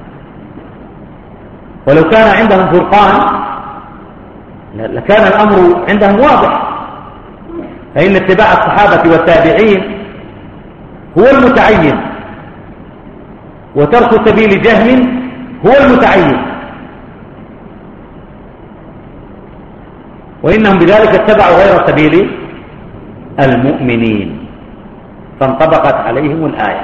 ولو كان عندهم فرقان لكان الأمر عندهم واضح، فإن اتباع الصحابة والتابعين هو المتعين، وترك سبيل جهم هو المتعين، وإنهم بذلك اتبعوا غير سبيل المؤمنين، فانطبقت عليهم الآية.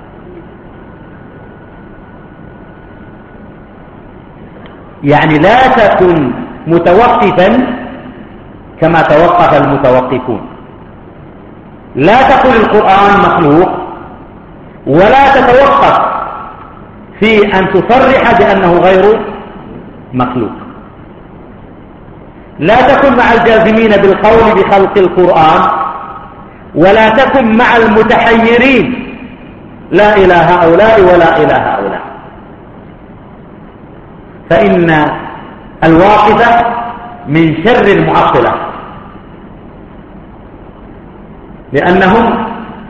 يعني لا تكن متوقفا كما توقف المتوقفون، لا تقل القرآن مخلوق، ولا تتوقف في أن تصرح بأنه غير مخلوق. لا تكن مع الجازمين بالقول بخلق القرآن، ولا تكن مع المتحيرين لا إلى هؤلاء ولا إلى هؤلاء، فإن الواقفة من شر المعطلة، لأنهم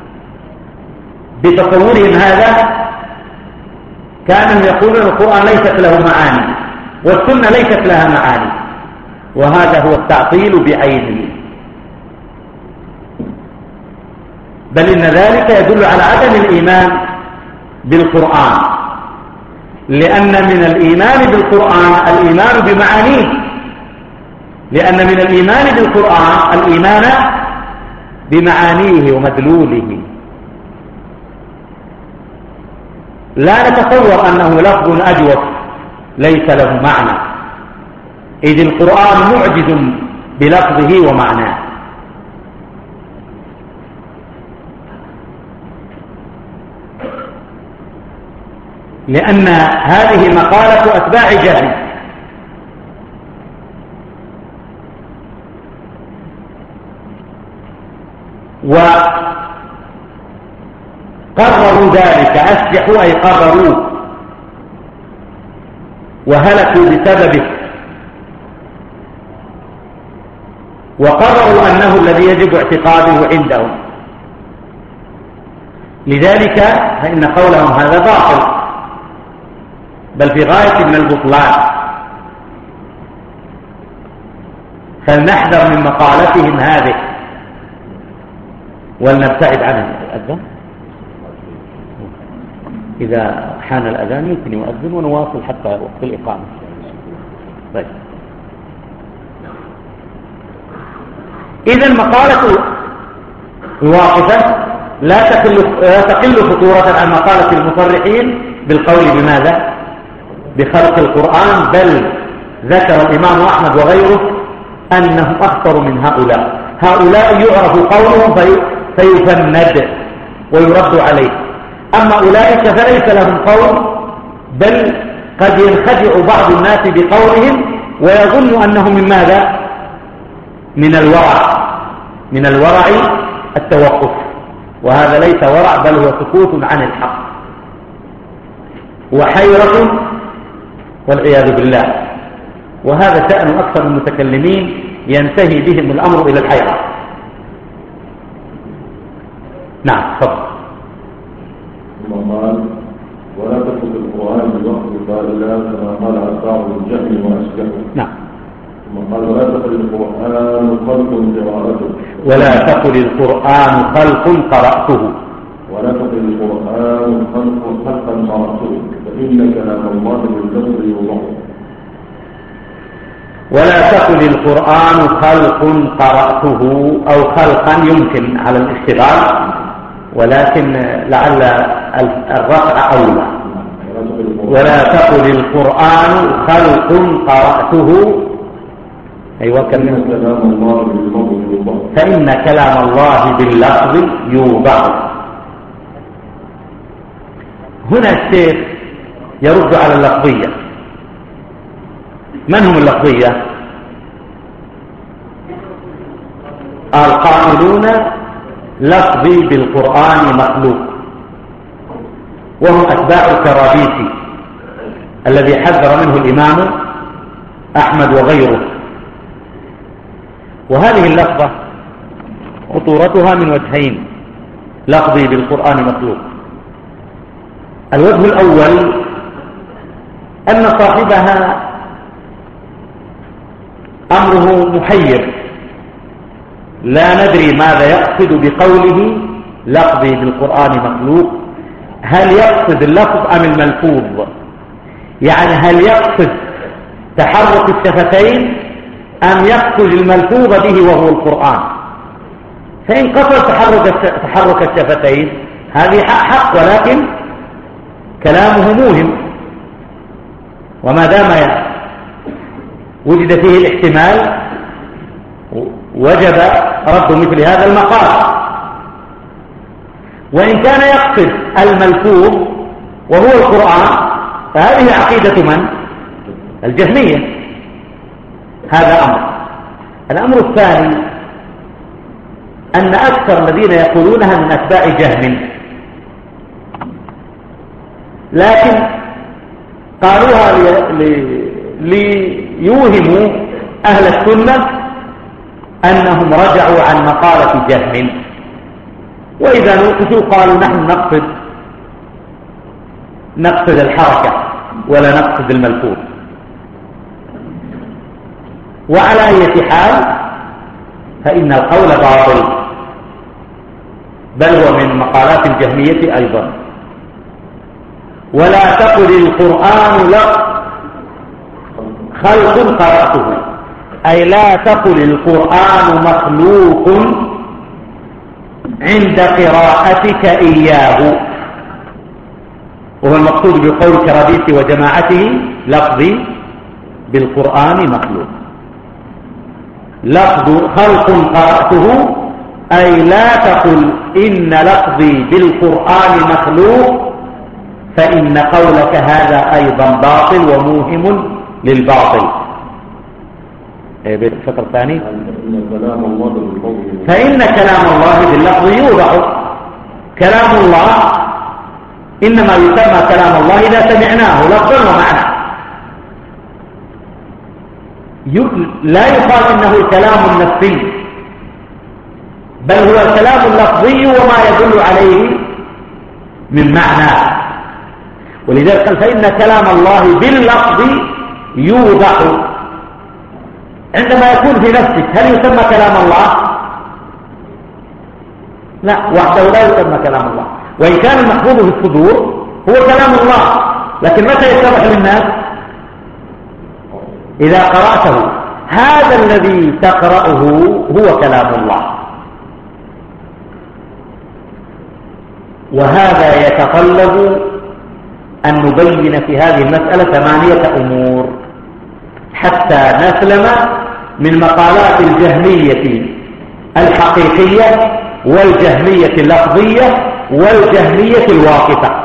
بتصورهم هذا كانوا يقولون القرآن ليست له معاني والسنة ليست لها معاني، وهذا هو التعطيل بعينه. بل إن ذلك يدل على عدم الإيمان بالقرآن، لأن من الإيمان بالقرآن الإيمان بمعانيه، لأن من الإيمان بالقرآن الإيمان بمعانيه ومدلوله. لا نتصور أنه لفظ أجوف ليس له معنى، إذ القرآن معجز بلفظه ومعناه. لأن هذه مقالة أتباع جهل، وقرروا ذلك، أسجحوا أي قرروا وهلكوا بسببه، وقرروا أنه الذي يجب اعتقاده عندهم. لذلك فإن قولهم هذا باطل، بل في غاية من البطلان، فلنحذر من مقالتهم هذه ولنبتعد عنها. الأذان إذا حان الأذان يمكن يؤذن ونواصل حتى وقت الإقامة. طيب، إذا مقالة الواقفة لا تقل لا تقل خطورة عن مقالة المصرحين بالقول بماذا؟ بخلق القرآن، بل ذكر الإمام أحمد وغيره أنهم أخطر من هؤلاء. هؤلاء يعرف قولهم في فيفند ويرد عليه، أما أولئك فليس لهم قول، بل قد ينخدع بعض الناس بقولهم ويظن أنهم من ماذا؟ من الورع، من الورع التوقف، وهذا ليس ورع بل هو سكوت عن الحق وحيرة والعياذ بالله. وهذا شأن أكثر المتكلمين، ينتهي بهم الأمر إلى الحيرة. نعم، تفضل. ثم قال: ولا تترك القرآن بالوقت قال لا كما قال عطاء الجهل وأشبهه. نعم. ثم قال: ولا تقل القرآن خلق قراءته. ولا تقل القرآن خلق قرأته. ولا تقل القرآن خلق خلقا قرأته، فإن كلام الله باللفظ يوضح. ولا تقل القرآن خلق قرأته، أو خلقا يمكن على الاشتغال، ولكن لعل الرفع أولى. ولا تقل القرآن خلق قرأته، أيوة كلمة كلام الله باللفظ يوضح. فإن كلام الله باللفظ يوضح. هنا الشيخ يرد على اللفظية. من هم اللفظية؟ القائلون لفظي بالقرآن مخلوق، وهم أتباع الكرابيسي الذي حذر منه الإمام أحمد وغيره وهذه اللفظة خطورتها من وجهين: لفظي بالقرآن مخلوق. الوجه الأول أن صاحبها أمره محير، لا ندري ماذا يقصد بقوله لفظي بالقرآن مخلوق. هل يقصد اللفظ أم الملفوظ؟ يعني هل يقصد تحرك الشفتين أم يقصد الملفوظ به وهو القرآن؟ فإن قصد تحرك تحرك الشفتين هذه حق، ولكن كلامه موهم، وما دام وجد فيه الاحتمال وجب رد مثل هذا المقال. وإن كان يقصد الملفوظ وهو القرآن فهذه عقيدة من؟ الجهمية. هذا أمر. الأمر الثاني أن أكثر الذين يقولونها من أتباع جهم، لكن قالوها ليوهموا أهل السنة أنهم رجعوا عن مقالة جهم، وإذا نوقفوا قالوا نحن نقصد نقصد الحركة ولا نقصد الملفوظ. وعلى أي حال فإن القول باطل، بل هو من مقالات الجهمية أيضا. ولا تقل القرآن لك خلق قرأته، أي لا تقل القرآن مخلوق عند قراءتك إياه، وهو المقصود بقول كرابيسي وجماعته لفظي بالقرآن مخلوق. لفظ خلق قرأته أي لا تقل إن لفظي بالقرآن مخلوق، فإن قولك هذا أيضا باطل وموهم للباطل. الفكرة الثاني فإن كلام الله باللفظ يوضع. كلام الله إنما يسمى كلام الله إذا سمعناه لفظا ومعنى، لا يقال إنه الكلام النفسي، بل هو الكلام اللفظي وما يدل عليه من معنى. ولذلك قال فإن كلام الله باللفظ يوضح. عندما يكون في نفسك هل يسمى كلام الله؟ لا، وحده لا يسمى كلام الله. وإن كان المحفوظ في الصدور هو كلام الله، لكن متى يتضح للناس؟ إذا قرأته. هذا الذي تقرأه هو كلام الله، وهذا يتطلب أن نبين في هذه المسألة ثمانية أمور حتى نسلم من مقالات الجهمية الحقيقية والجهمية اللفظية والجهمية الواقفة.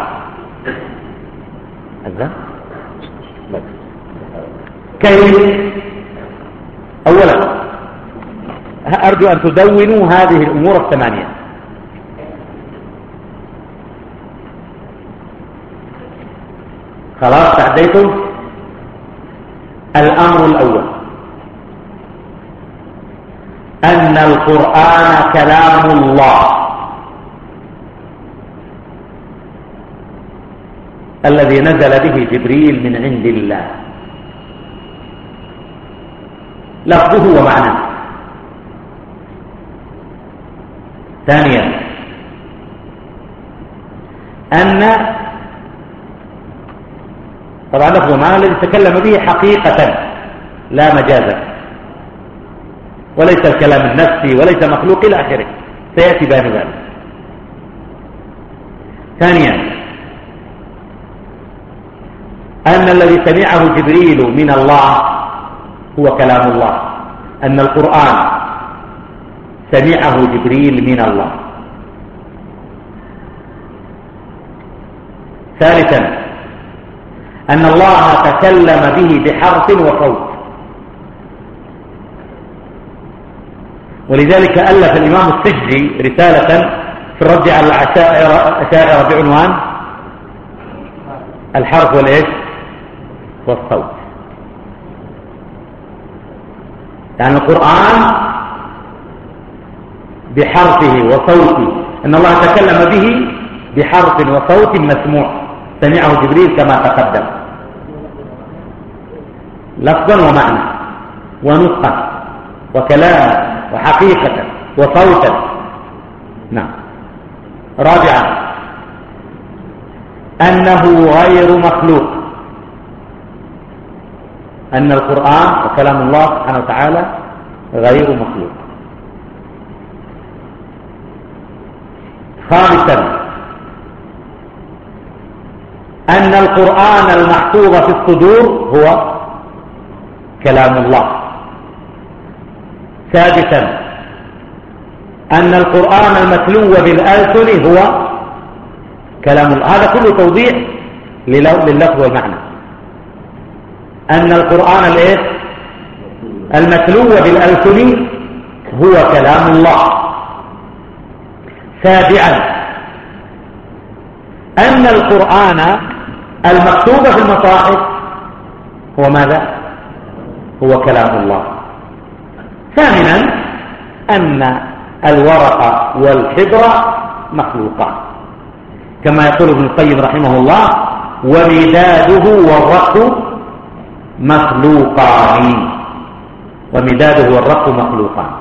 كيف؟ أولا أرجو أن تدونوا هذه الأمور الثمانية. خلاص تعديتم؟ الأمر الأول أن القرآن كلام الله الذي نزل به جبريل من عند الله، لفظه ومعناه. ثانيا أن طبعا لفظه ومعناه الذي تكلم به حقيقة لا مجازا، وليس الكلام النفسي وليس مخلوق إلى آخره، سيأتي بيان ذلك. ثانيا أن الذي سمعه جبريل من الله هو كلام الله، أن القرآن سمعه جبريل من الله. ثالثا أن الله تكلم به بحرف وصوت، ولذلك ألف الإمام السجدي رسالة في الرد على الأشاعرة بعنوان الحرف والإيش والصوت. يعني القرآن بحرفه وصوته، أن الله تكلم به بحرف وصوت مسموع سمعه جبريل كما تقدم، لفظا ومعنى ونطقا وكلاما وحقيقة وصوتا. نعم. رابعا أنه غير مخلوق، أن القرآن وكلام الله سبحانه وتعالى غير مخلوق. خامسا أن القرآن المحفوظ في الصدور هو كلام الله. سادسا أن القرآن المتلو بالألسن هو كلام الله. هذا كله توضيح لللفظ والمعنى، أن القرآن المتلو بالألسن هو كلام الله. سابعا أن القرآن المكتوب في المصاحف هو ماذا؟ هو كلام الله. ثامنا أن الورق والحبر مخلوقان، كما يقول ابن القيم رحمه الله: ومداده والرق مخلوقان. ومداده والرق مخلوقان،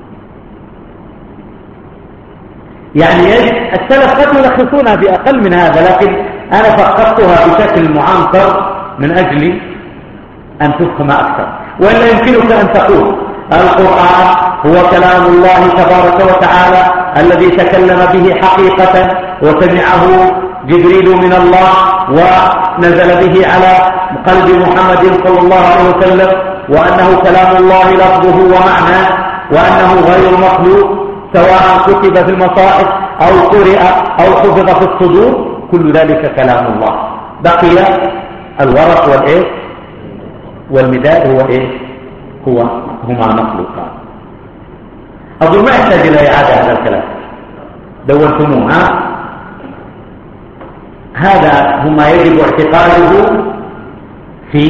يعني السلف قد يلخصونها بأقل من هذا، لكن أنا فقدتها بشكل معنصر من أجل أن تفهم أكثر. وإلا يمكنك أن تقول القرآن هو كلام الله تبارك وتعالى الذي تكلم به حقيقة وسمعه جبريل من الله ونزل به على قلب محمد صلى الله عليه وسلم، وأنه كلام الله لفظه ومعناه، وأنه غير مخلوق سواء كتب في المصاحف أو قرئ أو حفظ في الصدور، كل ذلك كلام الله. بقي الورق والإيه والمداد هو إيه هو هما مخلوقان. أظن ما يحتاج إلى إعادة هذا الكلام، دونتموه. ها هذا هما يجب اعتقاده في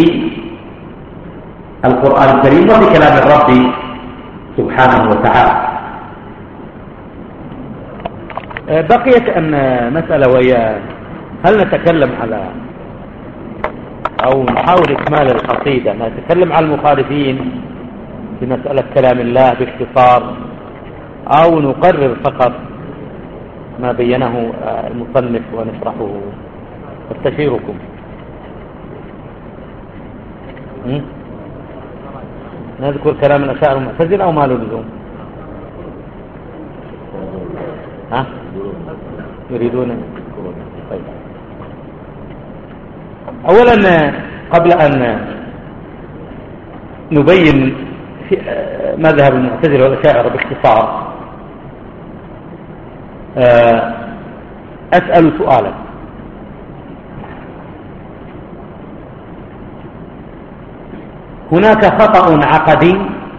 القرآن الكريم وفي كلام الرب سبحانه وتعالى. بقيت أن مسألة، وهي هل نتكلم على أو نحاول إكمال القصيدة نتكلم على المخالفين في مسألة كلام الله باختصار، أو نقرر فقط ما بينه المصنف ونشرحه؟ استشيركم. نذكر كلام الأشاعرة والمعتزلة أو ما له لزوم؟ ها؟ يريدون؟ طيب. أولا قبل أن نبين في مذهب المعتزلة والأشاعرة باختصار، أسأل سؤالا: هناك خطأ عقدي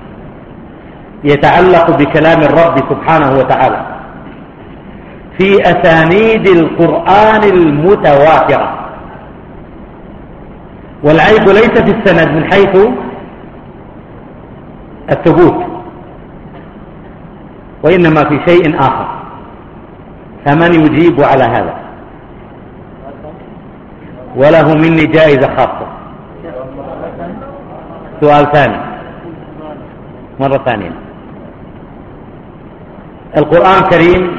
يتعلق بكلام الرب سبحانه وتعالى في أسانيد القرآن المتواترة، والعيب ليس في السند من حيث الثبوت، وإنما في شيء آخر. فمن يجيب على هذا؟ وله مني جائزة خاصة. سؤال ثاني مرة ثانية: القرآن الكريم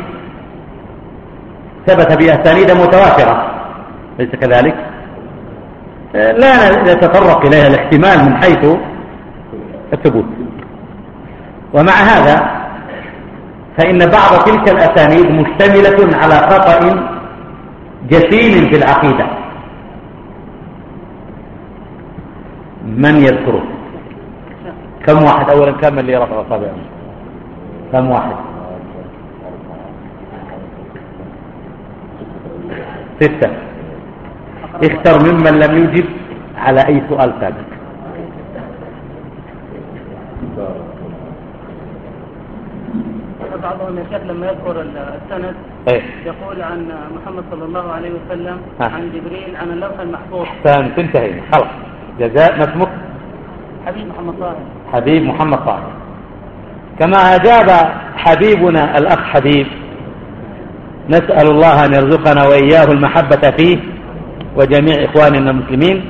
ثبت بأسانيد متواترة، ليس كذلك؟ لا نتطرق إليها الاحتمال من حيث الثبوت. ومع هذا فإن بعض تلك الأسانيد مشتملة على خطأ جسيم في العقيدة. من يذكره؟ كم واحد؟ أولا كم اللي رفع أصابعه؟ كم واحد؟ ستة. اختر ممن لم يجب على أي سؤال سابق. بعضهم يا شيخ لما يذكر السند ايه؟ يقول عن محمد صلى الله عليه وسلم ها. عن جبريل عن اللوح المحفوظ. احسنت، انتهينا خلاص. جزاء. ما اسمك؟ حبيب محمد طاهر. حبيب محمد طاهر. كما أجاب حبيبنا الأخ حبيب، نسأل الله أن يرزقنا وإياه المحبة فيه وجميع إخواننا المسلمين.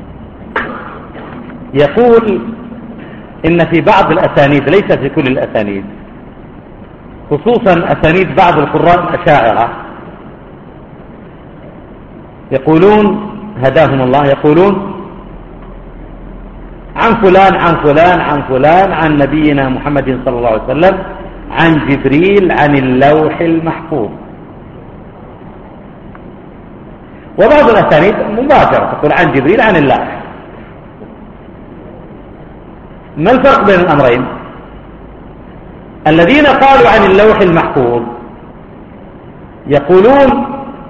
يقول إن في بعض الأسانيد، ليس في كل الأسانيد، خصوصا أسانيد بعض القراء الأشاعرة، يقولون هداهم الله، يقولون عن فلان عن فلان عن فلان عن نبينا محمد صلى الله عليه وسلم عن جبريل عن اللوح المحفوظ. وبعض الأسانيد مباشرة تقول عن جبريل عن الله. ما الفرق بين الأمرين؟ الذين قالوا عن اللوح المحفوظ يقولون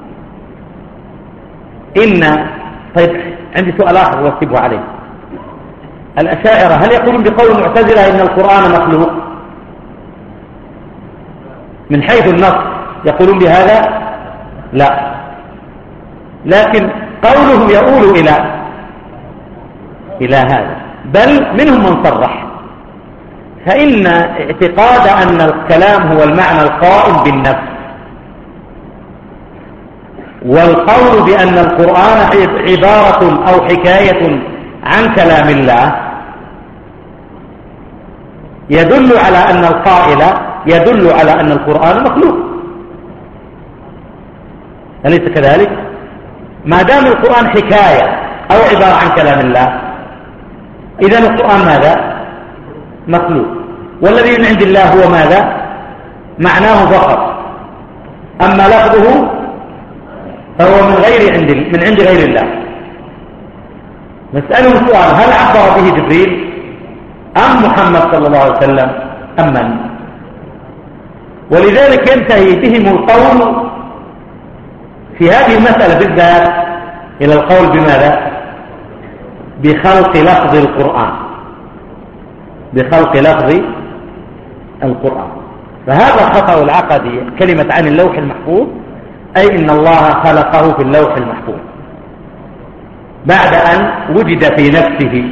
إن، طيب عندي سؤال آخر وأكتبه عليه، الأشاعرة هل يقولون بقول المعتزلة إن القرآن مخلوق من حيث النص؟ يقولون بهذا؟ لا، لكن قولهم يؤول إلى إلى هذا، بل منهم من صرح. فإن اعتقاد أن الكلام هو المعنى القائم بالنفس، والقول بأن القرآن عبارة أو حكاية عن كلام الله يدل على أن القائل يدل على أن القرآن مخلوق، أليس كذلك؟ ما دام القرآن حكاية أو عبارة عن كلام الله، إذن القرآن ماذا؟ مخلوق. والذي من عند الله هو ماذا؟ معناه فقط، أما لفظه فهو من غير عند من عند غير الله. نسألهم سؤال، هل عبر به جبريل أم محمد صلى الله عليه وسلم أم من؟ ولذلك ينتهي بهم القول في هذه المسألة بالذات إلى القول بماذا؟ بخلق لفظ القرآن، بخلق لفظ القرآن. فهذا خطأ العقدي كلمة عن اللوح المحفوظ، أي إن الله خلقه في اللوح المحفوظ بعد أن وجد في نفسه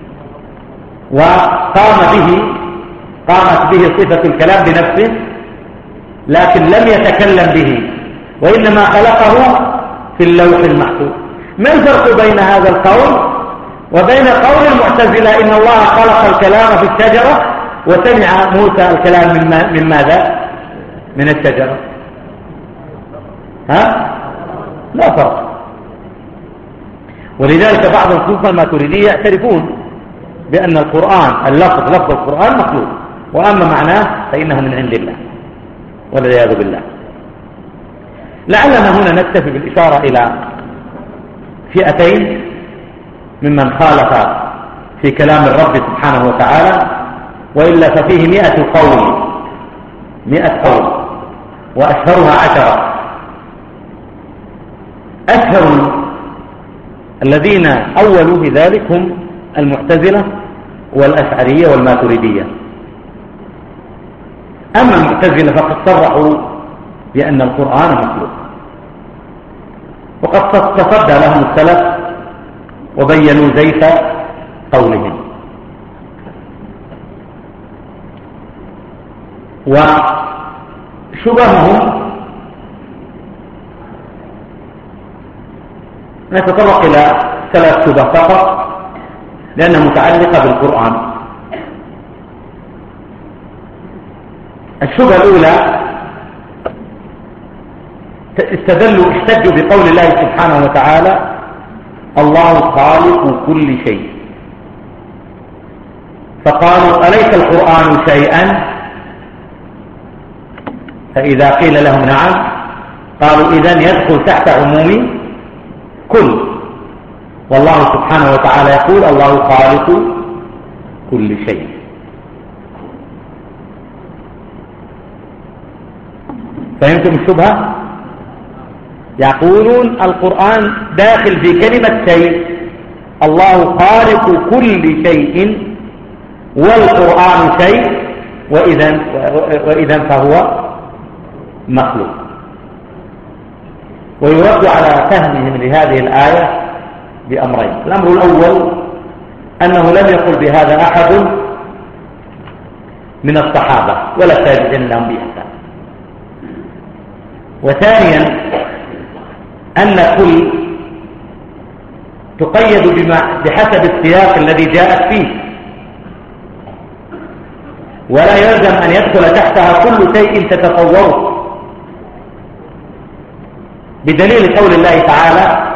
وقام به، قامت به صفة الكلام بنفسه، لكن لم يتكلم به، وإنما خلقه في اللوح المحفوظ. ما الفرق بين هذا القول وبين قول المعتزلة إن الله خلق الكلام في الشجرة وسمع موسى الكلام من, ما من ماذا؟ من الشجرة. ها؟ لا فرق. ولذلك بعض الصوفية الماتريدية يعترفون بأن القرآن اللفظ لفظ القرآن مخلوق، وأما معناه فإنه من عند الله والعياذ بالله. لعلنا هنا نكتفي بالإشارة إلى فئتين ممن خالف في كلام الرب سبحانه وتعالى، وإلا ففيه مئة قول مئة قول وأشهرها عشرة. أشهر الذين أولوا بذلك هم المعتزلة والأشعرية والماتريدية. أما المعتزلة فقد صرحوا بأن القرآن مخلوق، وقد تصدى لهم السلف وبينوا زيف قولهم. وشبههم نتطرق إلى ثلاث شبه فقط لأنها متعلقة بالقرآن. الشبهة الأولى استدلوا احتجوا بقول الله سبحانه وتعالى الله خالق كل شيء، فقالوا أليس القرآن شيئا؟ فإذا قيل لهم نعم قالوا إذن يدخل تحت عموم كل، والله سبحانه وتعالى يقول الله خالق كل شيء. فهمتم الشبهة؟ يقولون القرآن داخل في كلمة شيء، الله خالق كل شيء والقرآن شيء، وإذن, وإذن فهو مخلوق. ويرد على فهمهم لهذه الآية بأمرين. الأمر الأول أنه لم يقل بهذا أحد من الصحابة ولا تابعين لهم بإحسان. وثانيا أن كل تقيد بما بحسب السياق الذي جاءت فيه، ولا يلزم أن يدخل تحتها كل شيء تتصوره، بدليل قول الله تعالى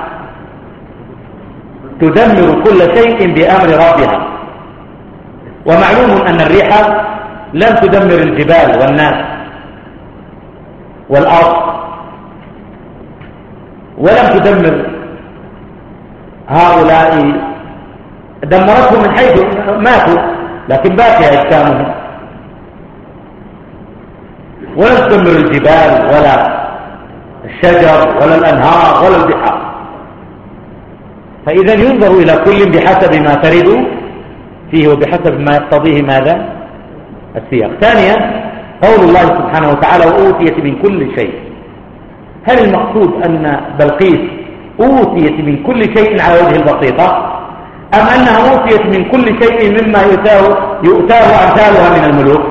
تدمر كل شيء بأمر ربها. ومعلوم أن الريح لم تدمر الجبال والناس والأرض، ولم تدمر هؤلاء، دمرتهم من حيث ماتوا لكن باقي أجسامهم، ولم تدمر الجبال ولا الشجر ولا الأنهار ولا البحار. فإذا ينظر إلى كل بحسب ما ترد فيه وبحسب ما يقتضيه ماذا؟ السياق. ثانيا قول الله سبحانه وتعالى وأوتيت من كل شيء. هل المقصود أن بلقيس أوتيت من كل شيء على وجه البسيطة، أم أنها أوتيت من كل شيء مما يؤتاه أمثالها من الملوك؟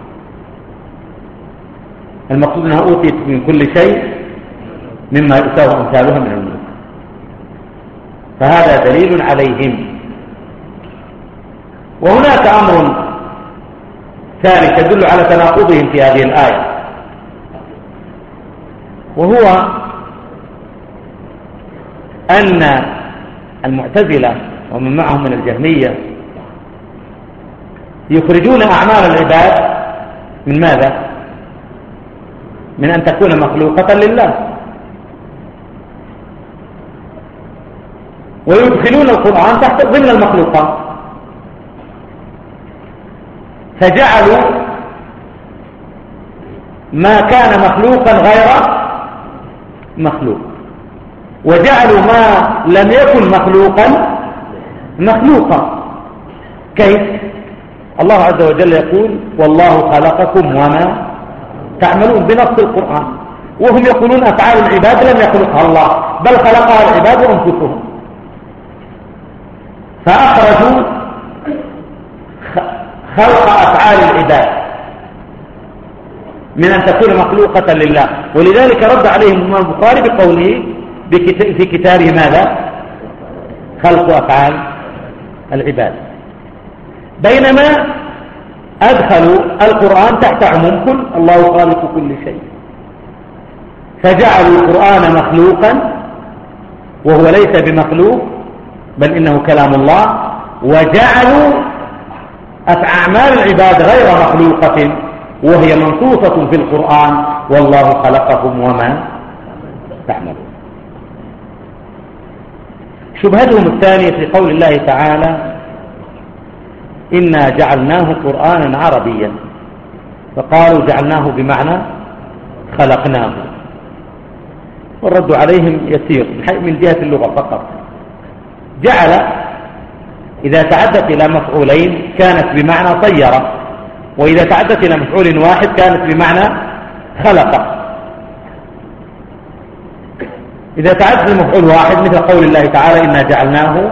المقصود أنها أوتيت من كل شيء مما يؤتاه أمثالها من الملوك، فهذا دليل عليهم. وهناك أمر ثاني تدل على تناقضهم في هذه الآية، وهو أن المعتزلة ومن معهم من الجهمية يخرجون أعمال العباد من ماذا؟ من أن تكون مخلوقة لله، ويدخلون القرآن تحت ضمن المخلوقات، فجعلوا ما كان مخلوقا غير مخلوق، وجعلوا ما لم يكن مخلوقا مخلوقا. كيف؟ الله عز وجل يقول والله خلقكم وما تعملون بنص القرآن، وهم يقولون أفعال العباد لم يخلقها الله بل خلقها العباد أنفسهم، فأخرجوا خلق أفعال العباد من أن تكون مخلوقة لله. ولذلك رد عليهم الإمام البخاري بقوله في كتابه ماذا؟ خلق أفعال العباد، بينما أدخلوا القرآن تحت عموم كل الله خالق كل شيء، فجعلوا القرآن مخلوقا وهو ليس بمخلوق بل إنه كلام الله، وجعلوا أعمال العباد غير مخلوقة وهي منصوصة في القرآن والله خلقكم وما تعملون. شبهتهم الثانية في قول الله تعالى إنا جعلناه قرآنا عربيا، فقالوا جعلناه بمعنى خلقناه، والرد عليهم يسير من جهة اللغة فقط. جعل إذا تعدت إلى مفعولين كانت بمعنى طيرة، وإذا تعدت إلى مفعول واحد كانت بمعنى خلق. إذا تعدت المفعول واحد مثل قول الله تعالى إنا جعلناه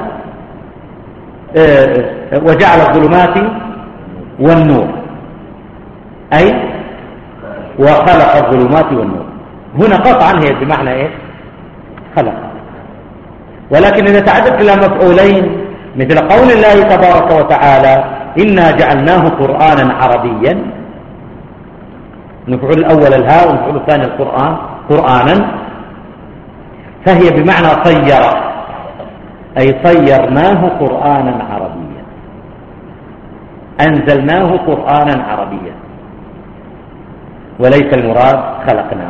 وجعل الظلمات والنور، أي وخلق الظلمات والنور. هنا قطعا هي بمعنى إيه؟ خلق. ولكن إذا تعدت إلى مفعولين مثل قول الله تبارك وتعالى إنا جعلناه قرآنا عربيا، المفعول الأول الهاء والمفعول الثاني القرآن قرآنا، فهي بمعنى طير، أي طيرناه قرآنا عربيا، أنزلناه قرآنا عربيا، وليس المراد خلقناه.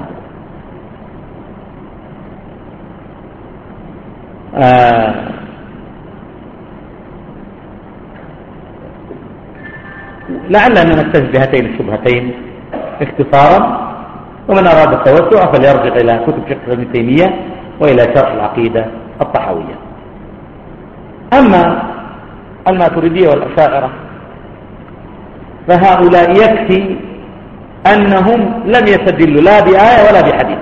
آه لعلنا نكتفي بهاتين الشبهتين اختصارا، ومن أراد التوسع فليرجع إلى كتب شيخ ابن تيمية وإلى شرح العقيدة الطحاوية. أما الماتريدية والأشاعرة فهؤلاء يكفي أنهم لم يستدلوا لا بآية ولا بحديث.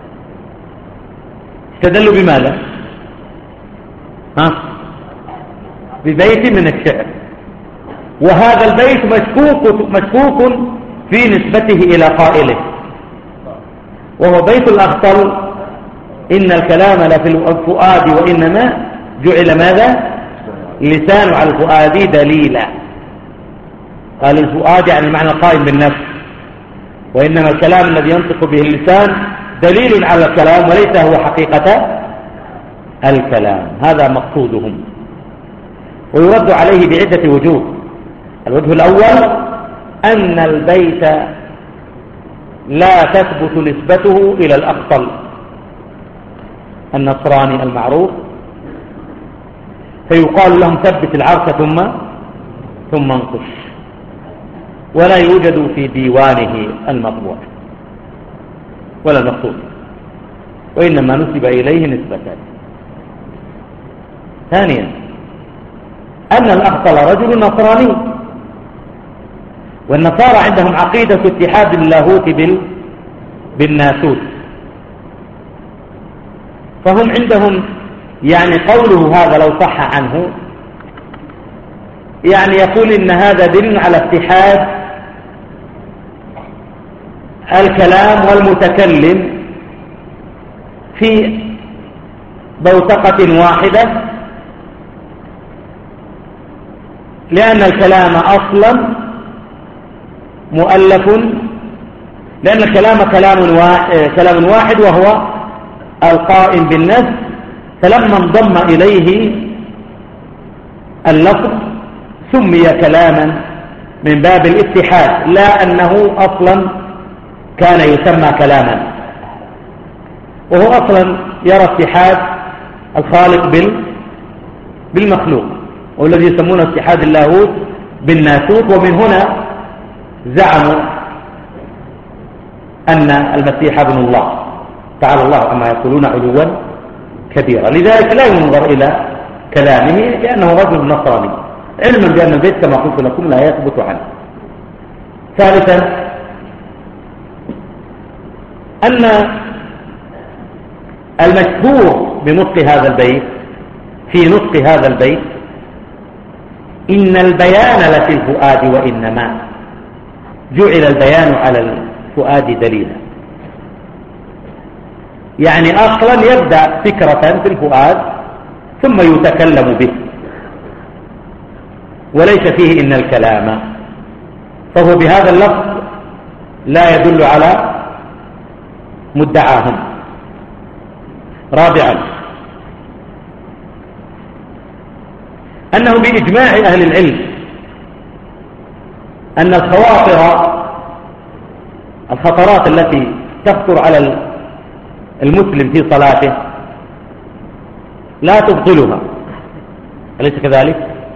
استدلوا بماذا؟ ها؟ ببيت من الشعر وهذا البيت مشكوك, مشكوك في نسبته إلى قائله، وهو بيت الأخطل: إن الكلام لفي الفؤاد وإنما جعل ماذا؟ لسان على الفؤاد دليلا. قال الفؤاد يعني المعنى القائم بالنفس، وإنما الكلام الذي ينطق به اللسان دليل على الكلام وليس هو حقيقة الكلام. هذا مقصودهم، ويرد عليه بعدة وجوه. الوجه الأول أن البيت لا تثبت نسبته إلى الأخطل النصراني المعروف، فيقال لهم ثبت العرش ثم ثم انقش، ولا يوجد في ديوانه المطبوع ولا المقصود، وإنما نسب إليه نسبتان. ثانيا أن الأخطل رجل نصراني، والنصارى عندهم عقيدة اتحاد اللاهوت بالناسوت، فهم عندهم يعني قوله هذا لو صح عنه يعني يقول إن هذا دليل على اتحاد الكلام والمتكلم في بوتقة واحدة، لأن الكلام أصلا مؤلف، لأن الكلام كلام كلام واحد وهو القائم بالنفس، فلما انضم إليه اللفظ سمي كلاما من باب الاتحاد، لا أنه أصلا كان يسمى كلاما. وهو أصلا يرى اتحاد الخالق بالمخلوق، والذي يسمونه اتحاد اللاهوت بالناسوت. ومن هنا زعموا أن المسيح ابن الله تعالى الله عما يقولون علوا كبيرا، لذلك لا ينظر إلى كلامه لأنه رجل نصراني، علما بأن البيت كما قلت لكم لا يثبت عنه. ثالثا أن المشهور بنطق هذا البيت في نطق هذا البيت إن البيان لفي الفؤاد وإنما جعل البيان على الفؤاد دليلا، يعني أصلا يبدأ فكرة في الفؤاد ثم يتكلم به، وليس فيه إن الكلام، فهو بهذا اللفظ لا يدل على مدعاهم. رابعا أنه بإجماع أهل العلم أن الخواطر الخطرات التي تخطر على المسلم في صلاته لا تبطلها، أليس كذلك؟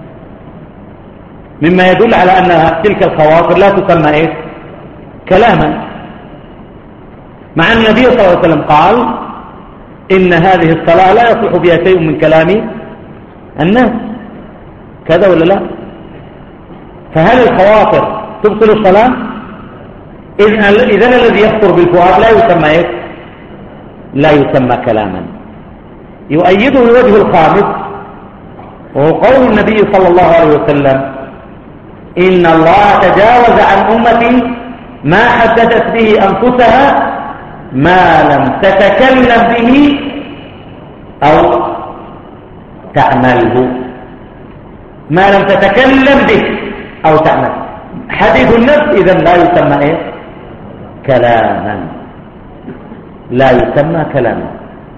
مما يدل على أن تلك الخواطر لا تسمى إيه؟ كلاما، مع أن النبي صلى الله عليه وسلم قال إن هذه الصلاة لا يصلح بها شيء من كلام الناس، كذا ولا لا؟ فهل الخواطر تبطل الصلاة؟ إذن الذي يخطر بالفؤاد لا يسمى إيه؟ لا يسمى كلاما. يؤيده الوجه الخامس وهو قول النبي صلى الله عليه وسلم إن الله تجاوز عن أمتي ما حدثت به أنفسها ما لم تتكلم به أو تعمله، ما لم تتكلم به أو تعمل. حديث النفس إذن لا يسمى إيه؟ كلاما، لا يسمى كلاما.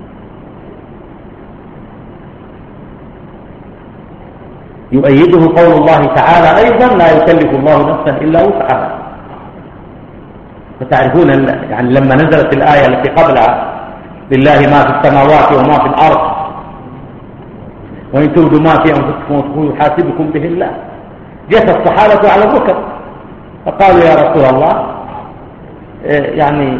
يؤيده قول الله تعالى أيضا لا يكلف الله نفسا إلا وسعها. فتعرفون يعني لما نزلت الآية التي قبلها لله ما في السماوات وما في الأرض وإن تبدوا ما في أنفسكم يحاسبكم به الله، جاءت الصحابة على بكر فقالوا يا رسول الله يعني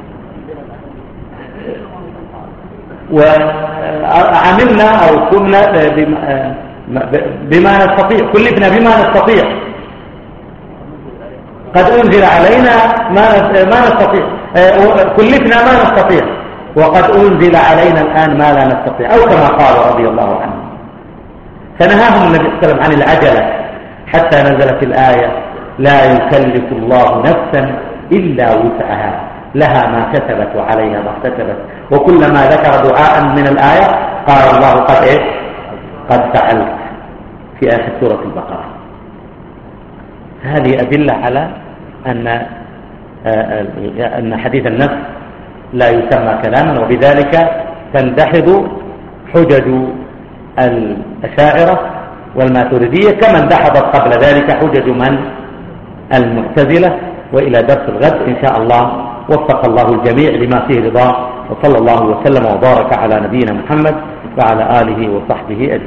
وعملنا أو كنا بما نستطيع، كلفنا بما نستطيع، قد أنزل علينا ما ما نستطيع، كلفنا ما نستطيع وقد أنزل علينا الآن ما لا نستطيع، أو كما قال رضي الله عنه. فنهاهم النبي صلى الله عليه وسلم عن العجلة حتى نزلت الآية لا يكلف الله نفسا إلا وسعها لها ما كسبت وعليها ما اكتسبت. وكلما ذكر دعاء من الآية قال الله قد إيه قد فعلت في آخر سورة البقرة. هذه أدلة على أن أن حديث النفس لا يسمى كلاما، وبذلك تندحض حجج الأشاعرة والماتريدية كما اندحضت قبل ذلك حجج من المعتزلة. وإلى درس الغد إن شاء الله، وفق الله الجميع لما فيه رضاه، وصلى الله وسلم وبارك على نبينا محمد وعلى آله وصحبه أجمعين.